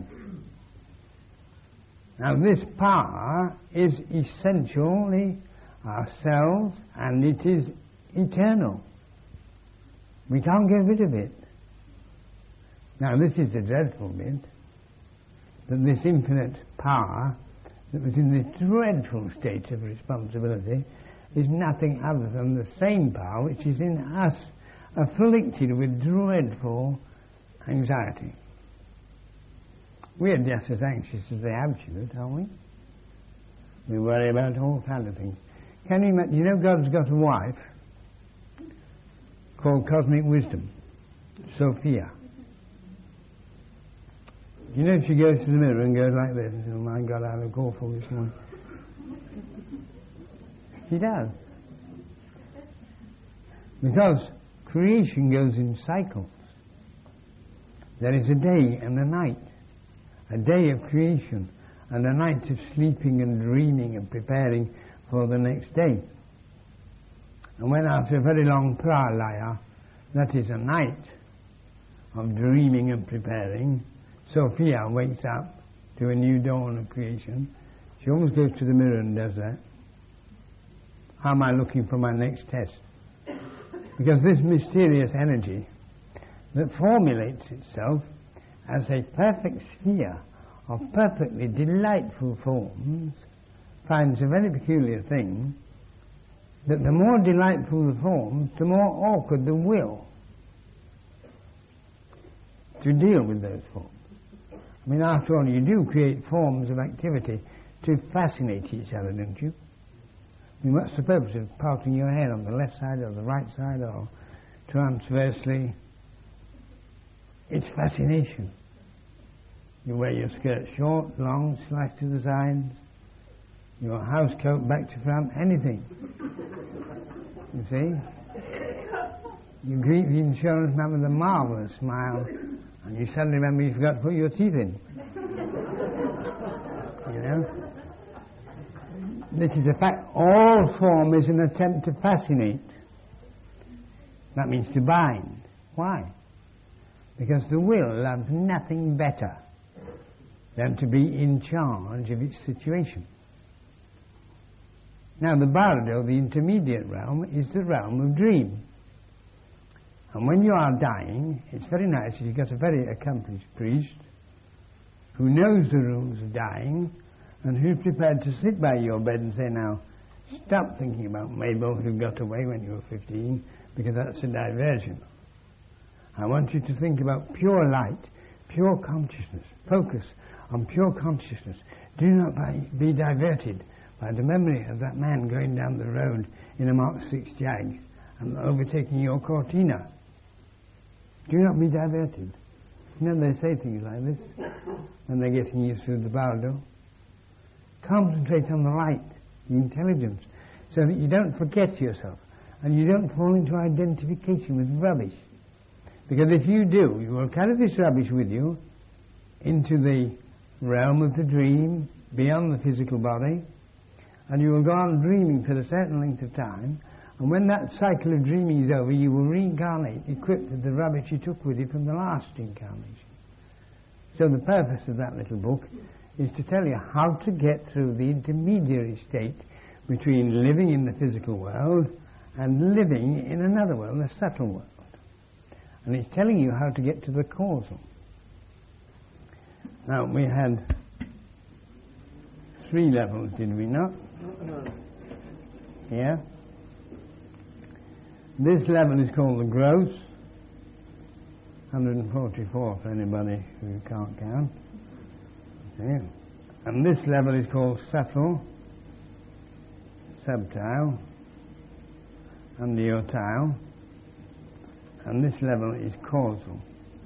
Now this power is essentially ourselves, and it is eternal. We can't get rid of it. Now this is the dreadful bit, that this infinite power that was in this dreadful state of responsibility is nothing other than the same power which is in us, afflicted with dreadful anxiety. We're just as anxious as the absolute, aren't we? We worry about all kinds of things. Can you imagine? You know God's got a wife called Cosmic Wisdom, Sophia. You know, she goes to the mirror and goes like this and says, "Oh my God, I look awful this morning." She does. Because creation goes in cycles. There is a day and a night. A day of creation and a night of sleeping and dreaming and preparing for the next day. And when after a very long pralaya, that is a night of dreaming and preparing, Sophia wakes up to a new dawn of creation. She always goes to the mirror and does that. How am I looking for my next test? Because this mysterious energy that formulates itself as a perfect sphere of perfectly delightful forms finds a very peculiar thing, that the more delightful the forms, the more awkward the will to deal with those forms. I mean, after all, you do create forms of activity to fascinate each other, don't you? I mean, what's the purpose of parting your hair on the left side or the right side or transversely? It's fascination. You wear your skirt short, long, sliced to the sides, your house coat back to front, anything. You see? You greet the insurance man with a marvellous smile, and you suddenly remember you forgot to put your teeth in. You know? This is a fact. All form is an attempt to fascinate. That means to bind. Why? Because the will loves nothing better than to be in charge of its situation. Now the bardo, the intermediate realm, is the realm of dream. And when you are dying, it's very nice if you've got a very accomplished priest who knows the rules of dying and who's prepared to sit by your bed and say, "Now, stop thinking about Mabel who got away when you were 15, because that's a diversion. I want you to think about pure light, pure consciousness. Focus on pure consciousness. Do not be diverted by the memory of that man going down the road in a Mark 6 Jag and overtaking your Cortina. Do not be diverted." You know, they say things like this when they're getting you through the bardo. Concentrate on the light, the intelligence, so that you don't forget yourself and you don't fall into identification with rubbish. Because if you do, you will carry this rubbish with you into the realm of the dream, beyond the physical body, and you will go on dreaming for a certain length of time, and when that cycle of dreaming is over, you will reincarnate equipped with the rubbish you took with you from the last incarnation. So the purpose of that little book is to tell you how to get through the intermediary state between living in the physical world and living in another world, the subtle world. And it's telling you how to get to the causal. Now, we had 3 levels, did we not? Here. This level is called the gross. 144 for anybody who can't count. Okay. And this level is called subtle, subtile, and neotile. And this level is causal.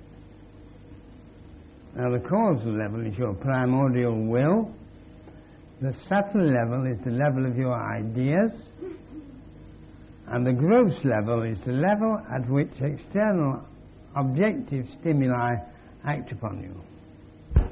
Now the causal level is your primordial will. The subtle level is the level of your ideas. And the gross level is the level at which external objective stimuli act upon you.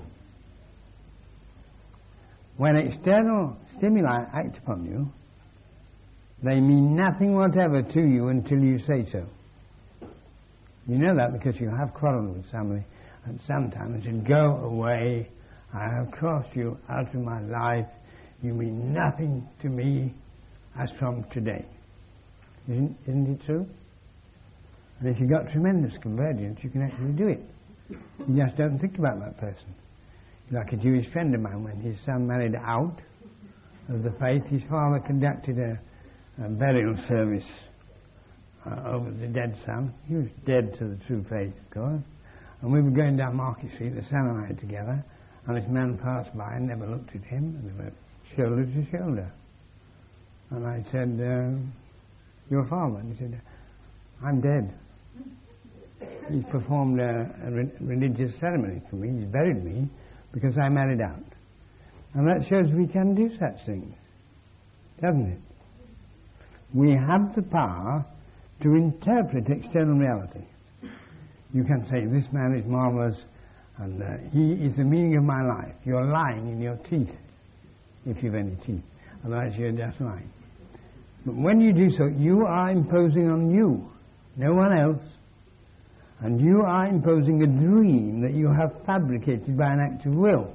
When external stimuli act upon you, they mean nothing whatever to you until you say so. You know that because you have quarrelled with somebody and sometimes you go away, I have crossed you out of my life, you mean nothing to me as from today. Isn't it true? And if you've got tremendous convergence, you can actually do it. You just don't think about that person. Like a Jewish friend of mine, when his son married out of the faith, his father conducted a burial service over the dead son. He was dead to the true faith, of course. And we were going down Market Street, the son and I together, and this man passed by and never looked at him, and they were shoulder to shoulder. And I said, your father? And he said, I'm dead. He's performed a religious ceremony for me. He's buried me because I married out. And that shows we can do such things, doesn't it? We have the power to interpret external reality. You can say, this man is marvellous and he is the meaning of my life. You're lying in your teeth, if you've any teeth. Otherwise you're just lying. But when you do so, you are imposing on you, no one else. And you are imposing a dream that you have fabricated by an act of will.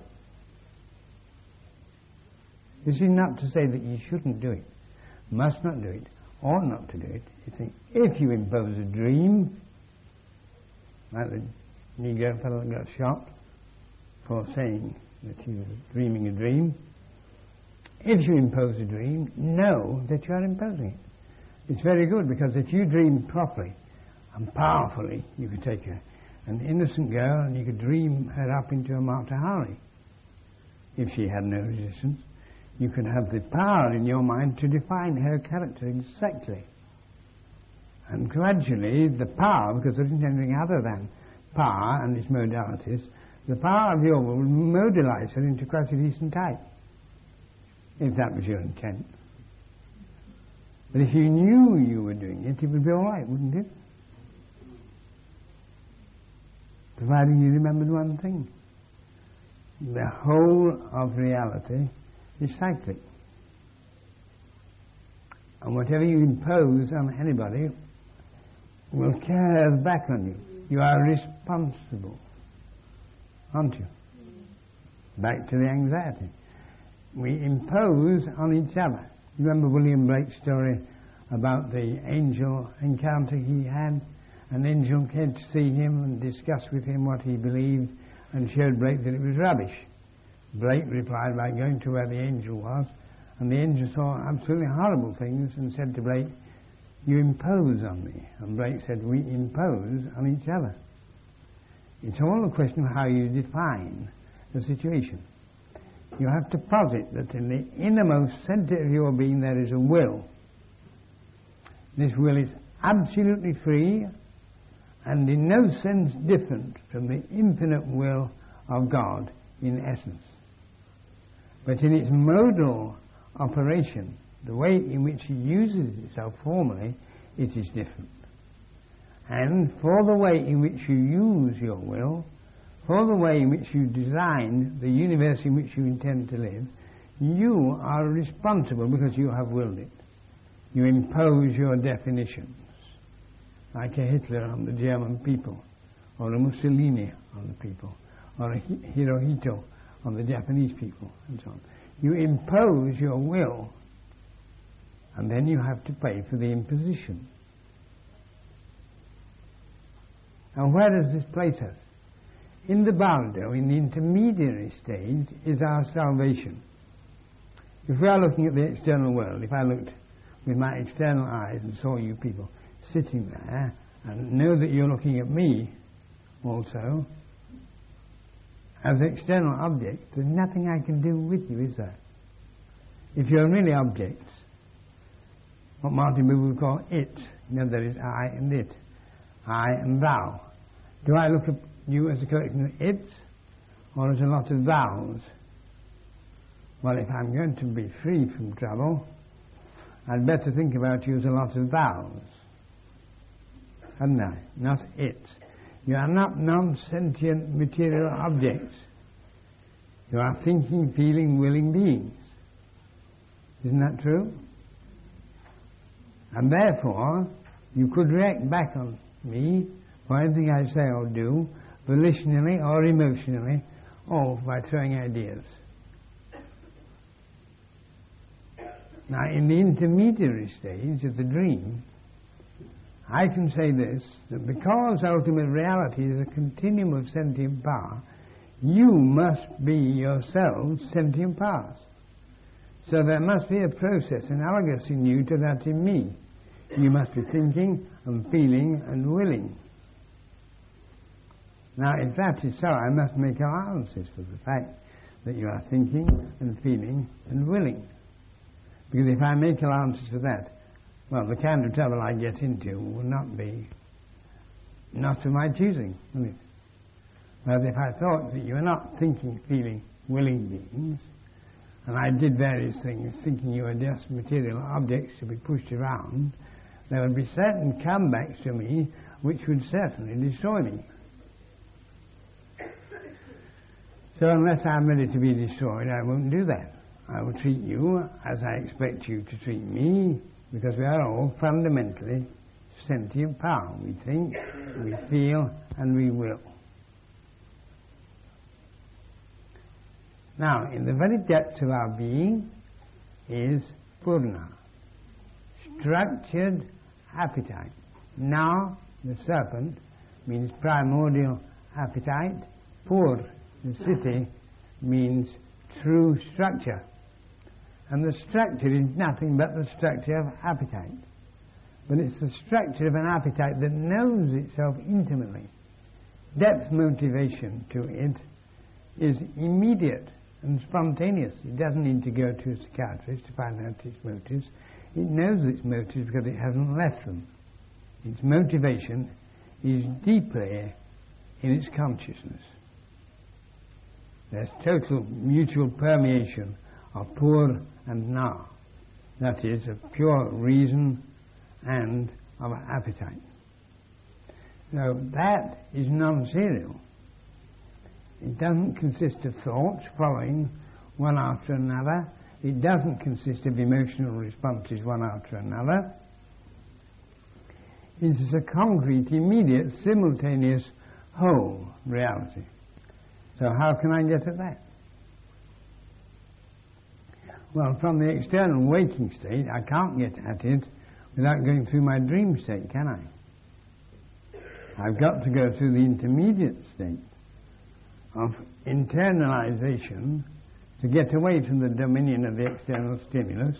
This is not to say that you shouldn't do it, must not do it, ought not to do it. You think, if you impose a dream, like the Negro fellow that got shot for saying that he was dreaming a dream, if you impose a dream, know that you are imposing it. It's very good, because if you dream properly and powerfully, you could take an innocent girl and you could dream her up into a Mata Hari. If she had no resistance, you could have the power in your mind to define her character exactly. And gradually the power, because there isn't anything other than power and its modalities, the power of your will modelize her into quite a decent type, if that was your intent. But if you knew you were doing it, it would be all right, wouldn't it? Providing you remembered one thing. The whole of reality is cyclic. And whatever you impose on anybody will curve back on you. You are responsible, aren't you? Back to the anxiety. We impose on each other. You remember William Blake's story about the angel encounter he had? An angel came to see him and discuss with him what he believed and showed Blake that it was rubbish. Blake replied by going to where the angel was, and the angel saw absolutely horrible things and said to Blake, you impose on me. And Blake said, we impose on each other. It's all a question of how you define the situation. You have to posit that in the innermost center of your being there is a will. This will is absolutely free and in no sense different from the infinite will of God in essence. But in its modal operation, the way in which it uses itself formally, it is different. And for the way in which you use your will, for the way in which you design the universe in which you intend to live, you are responsible because you have willed it. You impose your definitions, like a Hitler on the German people, or a Mussolini on the people, or a Hirohito on the Japanese people, and so on. You impose your will, and then you have to pay for the imposition. And where does this place us? In the Bardo, in the intermediary stage, is our salvation. If we are looking at the external world, if I looked with my external eyes and saw you people sitting there and know that you're looking at me also, as external objects, there's nothing I can do with you, is there? If you're really objects, what Martin Buber would call it, there is I and it, I and thou. Do I look at you as a collection of its, or as a lot of thous? Well, if I'm going to be free from trouble, I'd better think about you as a lot of thous, hadn't I? Not it. You are not non-sentient material objects. You are thinking, feeling, willing beings. Isn't that true? And therefore, you could react back on me for anything I say or do, volitionally or emotionally, or by throwing ideas. Now, in the intermediary stage of the dream, I can say this, that because ultimate reality is a continuum of sentient power, you must be yourselves sentient powers. So there must be a process analogous in you to that in me. You must be thinking and feeling and willing. Now, if that is so, I must make allowances for the fact that you are thinking and feeling and willing. Because if I make allowances for that, well, the kind of trouble I get into will not of my choosing, will it? Whereas if I thought that you were not thinking, feeling, willing beings, and I did various things thinking you were just material objects to be pushed around, there would be certain comebacks to me which would certainly destroy me. So unless I'm ready to be destroyed, I won't do that. I will treat you as I expect you to treat me, because we are all fundamentally sentient power. We think, we feel, and we will. Now, in the very depths of our being is Purna, structured appetite. Now, the serpent, means primordial appetite. Pur, the city, means true structure. And the structure is nothing but the structure of appetite. But it's the structure of an appetite that knows itself intimately. Depth motivation to it is immediate and spontaneous. It doesn't need to go to a psychiatrist to find out its motives. It knows its motives because it hasn't left them. Its motivation is deeply in its consciousness. There's total mutual permeation of Pur and Na. That is, of pure reason and of appetite. Now, that is non-serial. It doesn't consist of thoughts following one after another. It doesn't consist of emotional responses one after another. It is a concrete, immediate, simultaneous whole reality. So how can I get at that? Well, from the external waking state, I can't get at it without going through my dream state, can I? I've got to go through the intermediate state of internalization to get away from the dominion of the external stimulus,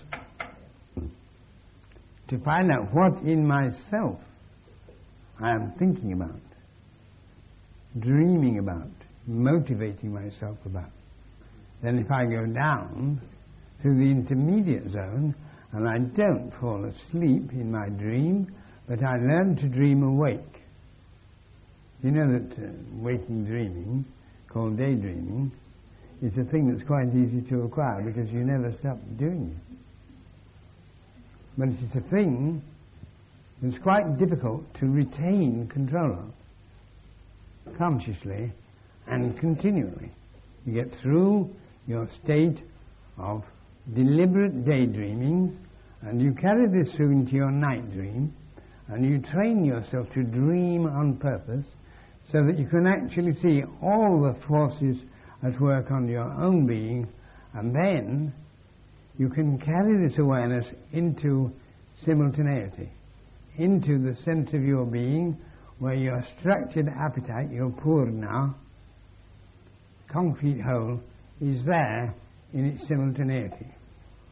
to find out what in myself I am thinking about, dreaming about, motivating myself about. Then if I go down through the intermediate zone and I don't fall asleep in my dream, but I learn to dream awake. You know that waking dreaming, called daydreaming, is a thing that's quite easy to acquire because you never stop doing it. But it's a thing that's quite difficult to retain control of, consciously and continually. You get through your state of deliberate daydreaming, and you carry this through into your night dream, and you train yourself to dream on purpose so that you can actually see all the forces at work on your own being, and then you can carry this awareness into simultaneity, into the center of your being, where your structured appetite, your Purna, concrete whole, is there in its simultaneity.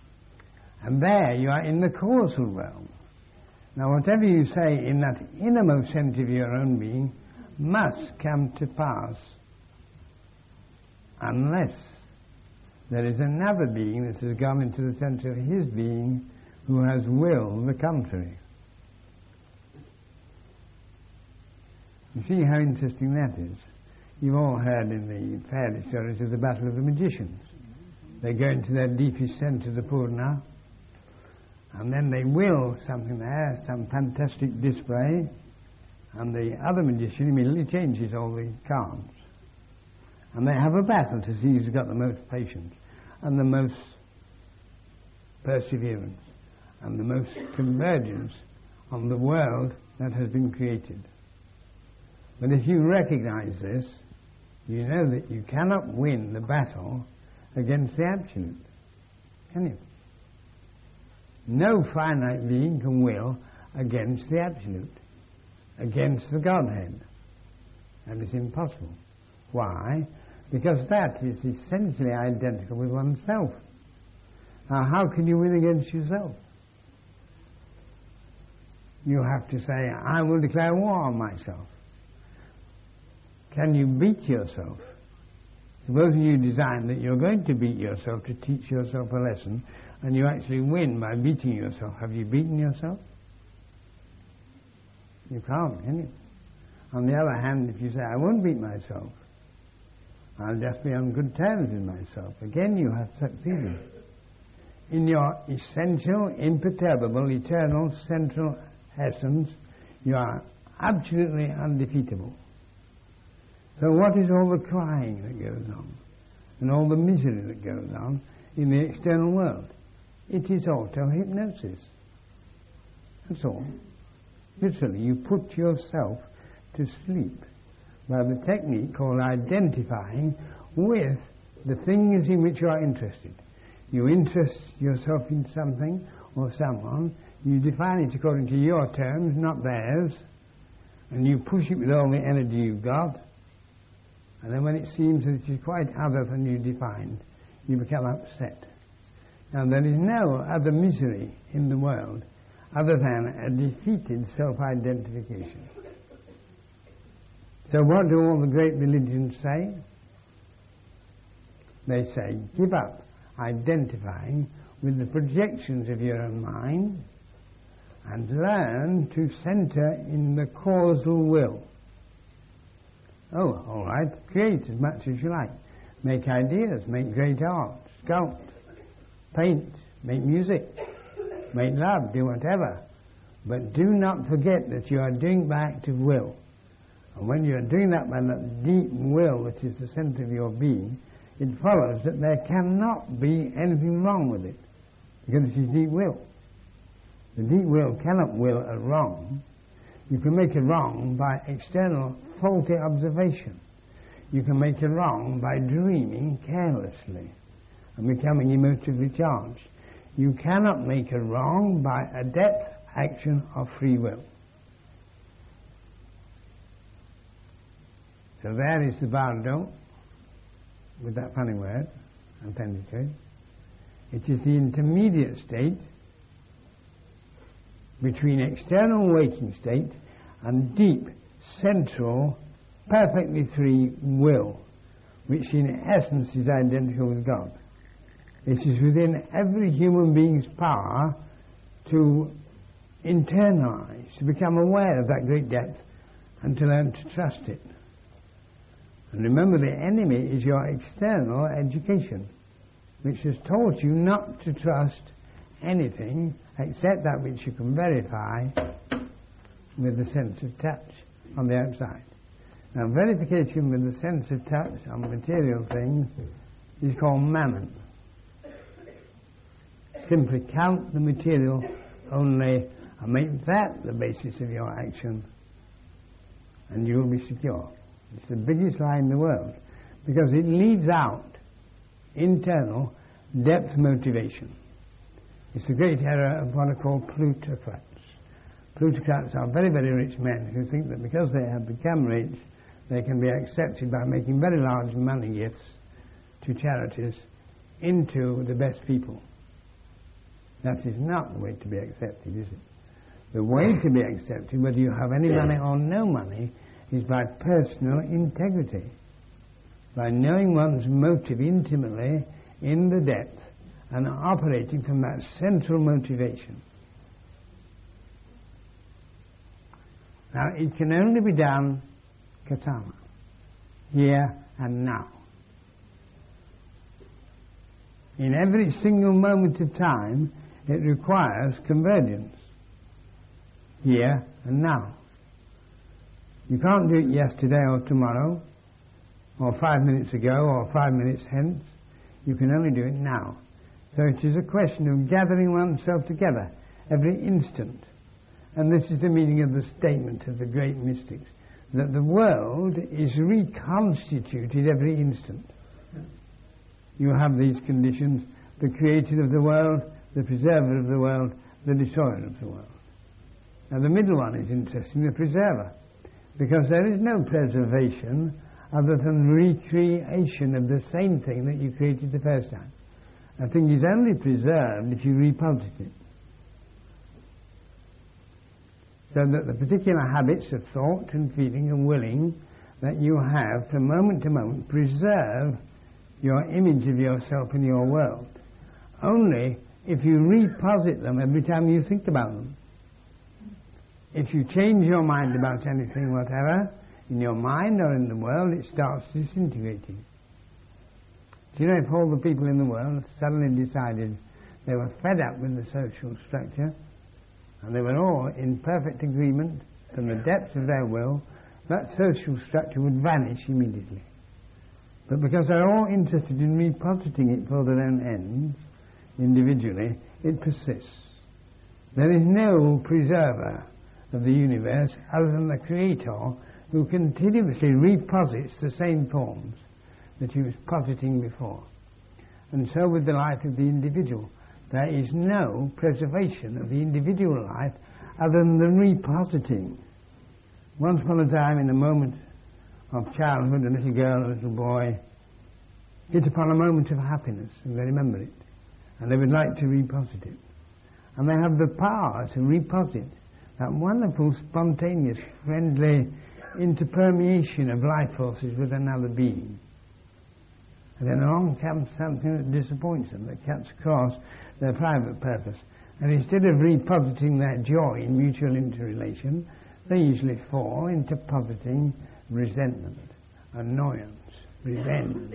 And there you are in the causal realm. Now whatever you say in that innermost centre of your own being must come to pass unless there is another being that has gone into the centre of his being who has willed the contrary. You see how interesting that is? You've all heard in the fairy stories of the Battle of the Magicians. They go into their deepest centre, the Purna, and then they will something there, some fantastic display, and the other magician immediately changes all the cards. And they have a battle to see who's got the most patience, and the most perseverance, and the most convergence on the world that has been created. But if you recognize this, you know that you cannot win the battle against the Absolute. Can you? No finite being can will against the Absolute, against the Godhead. That is impossible. Why? Because that is essentially identical with oneself. Now, how can you win against yourself? You have to say, I will declare war on myself. Can you beat yourself? Supposing you design that you're going to beat yourself to teach yourself a lesson, and you actually win by beating yourself. Have you beaten yourself? You can't, can you? On the other hand, if you say, I won't beat myself, I'll just be on good terms with myself, again you have succeeded. In your essential, imperturbable, eternal, central essence, you are absolutely undefeatable. So what is all the crying that goes on, and all the misery that goes on in the external world? It is auto-hypnosis. That's all. Literally, you put yourself to sleep by the technique called identifying with the things in which you are interested. You interest yourself in something or someone, you define it according to your terms, not theirs, and you push it with all the energy you've got, and then when it seems that it is quite other than you defined, you become upset. Now there is no other misery in the world other than a defeated self-identification. So what do all the great religions say? They say, give up identifying with the projections of your own mind and learn to center in the causal will. Oh, all right, create as much as you like. Make ideas, make great art, sculpt, paint, make music, make love, do whatever. But do not forget that you are doing by active will. And when you are doing that by that deep will, which is the center of your being, it follows that there cannot be anything wrong with it, because it is deep will. The deep will cannot will a wrong. You can make a wrong by external faulty observation. You can make a wrong by dreaming carelessly and becoming emotively charged. You cannot make a wrong by a depth action of free will. So there is the Bardo, with that funny word, appendage. It is the intermediate state between external waking state and deep, central, perfectly free will, which in essence is identical with God. It is within every human being's power to internalize, to become aware of that great depth and to learn to trust it. And remember, the enemy is your external education, which has taught you not to trust anything except that which you can verify with the sense of touch on the outside. Now, verification with the sense of touch on material things is called mammon. Simply count the material only and make that the basis of your action, and you will be secure. It's the biggest lie in the world, because it leaves out internal depth motivation. It's the great error of what are called plutocrats. Plutocrats are very, very rich men who think that because they have become rich, they can be accepted by making very large money gifts to charities into the best people. That is not the way to be accepted, is it? The way to be accepted, whether you have any money or no money, is by personal integrity, by knowing one's motive intimately in the depth and operating from that central motivation. Now, it can only be done katama, here and now. In every single moment of time, it requires convergence, here and now. You can't do it yesterday or tomorrow, or 5 minutes ago, or 5 minutes hence. You can only do it now. So it is a question of gathering oneself together every instant. And this is the meaning of the statement of the great mystics, that the world is reconstituted every instant. You have these conditions: the creator of the world, the preserver of the world, the destroyer of the world. Now the middle one is interesting, the preserver, because there is no preservation other than recreation of the same thing that you created the first time. A thing is only preserved if you reposit it. So that the particular habits of thought and feeling and willing that you have from moment to moment preserve your image of yourself in your world. Only if you reposit them every time you think about them. If you change your mind about anything whatever, in your mind or in the world, it starts disintegrating. Do you know, if all the people in the world suddenly decided they were fed up with the social structure, and they were all in perfect agreement from the depths of their will, that social structure would vanish immediately. But because they're all interested in repositing it for their own ends, individually, it persists. There is no preserver of the universe other than the Creator, who continuously reposits the same forms that he was positing before. And so with the life of the individual, there is no preservation of the individual life other than the repositing. Once upon a time, in a moment of childhood, a little girl, a little boy hit upon a moment of happiness, and they remember it, and they would like to reposit it. And they have the power to reposit that wonderful, spontaneous, friendly interpermeation of life forces with another being. And then along comes something that disappoints them, that cuts across their private purpose. And instead of repositing that joy in mutual interrelation, they usually fall into positing resentment, annoyance, revenge,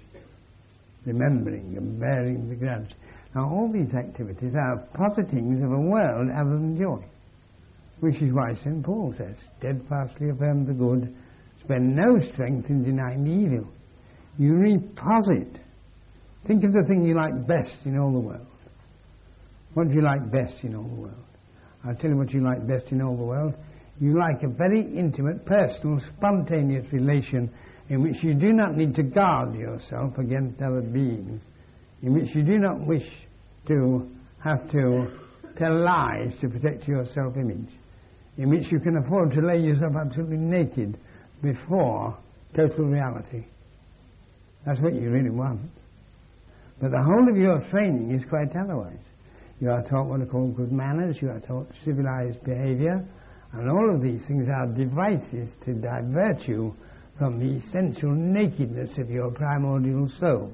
remembering and bearing the grudge. Now all these activities are positings of a world other than joy, which is why St. Paul says, steadfastly affirm the good, spend no strength in denying the evil. You reposit. Think of the thing you like best in all the world. What do you like best in all the world? I'll tell you what you like best in all the world. You like a very intimate, personal, spontaneous relation in which you do not need to guard yourself against other beings, in which you do not wish to have to tell lies to protect your self-image, in which you can afford to lay yourself absolutely naked before total reality. That's what you really want. But the whole of your training is quite otherwise. You are taught what are called good manners, you are taught civilized behavior, and all of these things are devices to divert you from the essential nakedness of your primordial soul.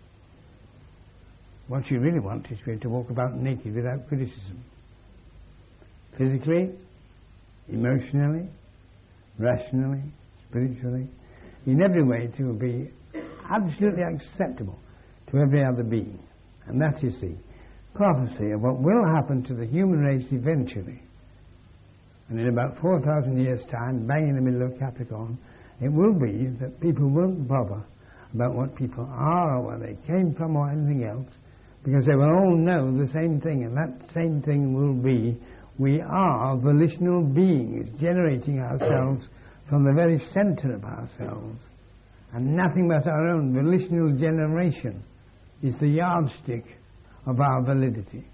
What you really want is to walk about naked without criticism. Physically, emotionally, rationally, spiritually, in every way to be absolutely acceptable to every other being. And that is the prophecy of what will happen to the human race eventually. And in about 4,000 years' time, bang in the middle of Capricorn, it will be that people won't bother about what people are or where they came from or anything else, because they will all know the same thing, and that same thing will be, we are volitional beings generating ourselves from the very center of ourselves, and nothing but our own volitional generation is the yardstick of our validity.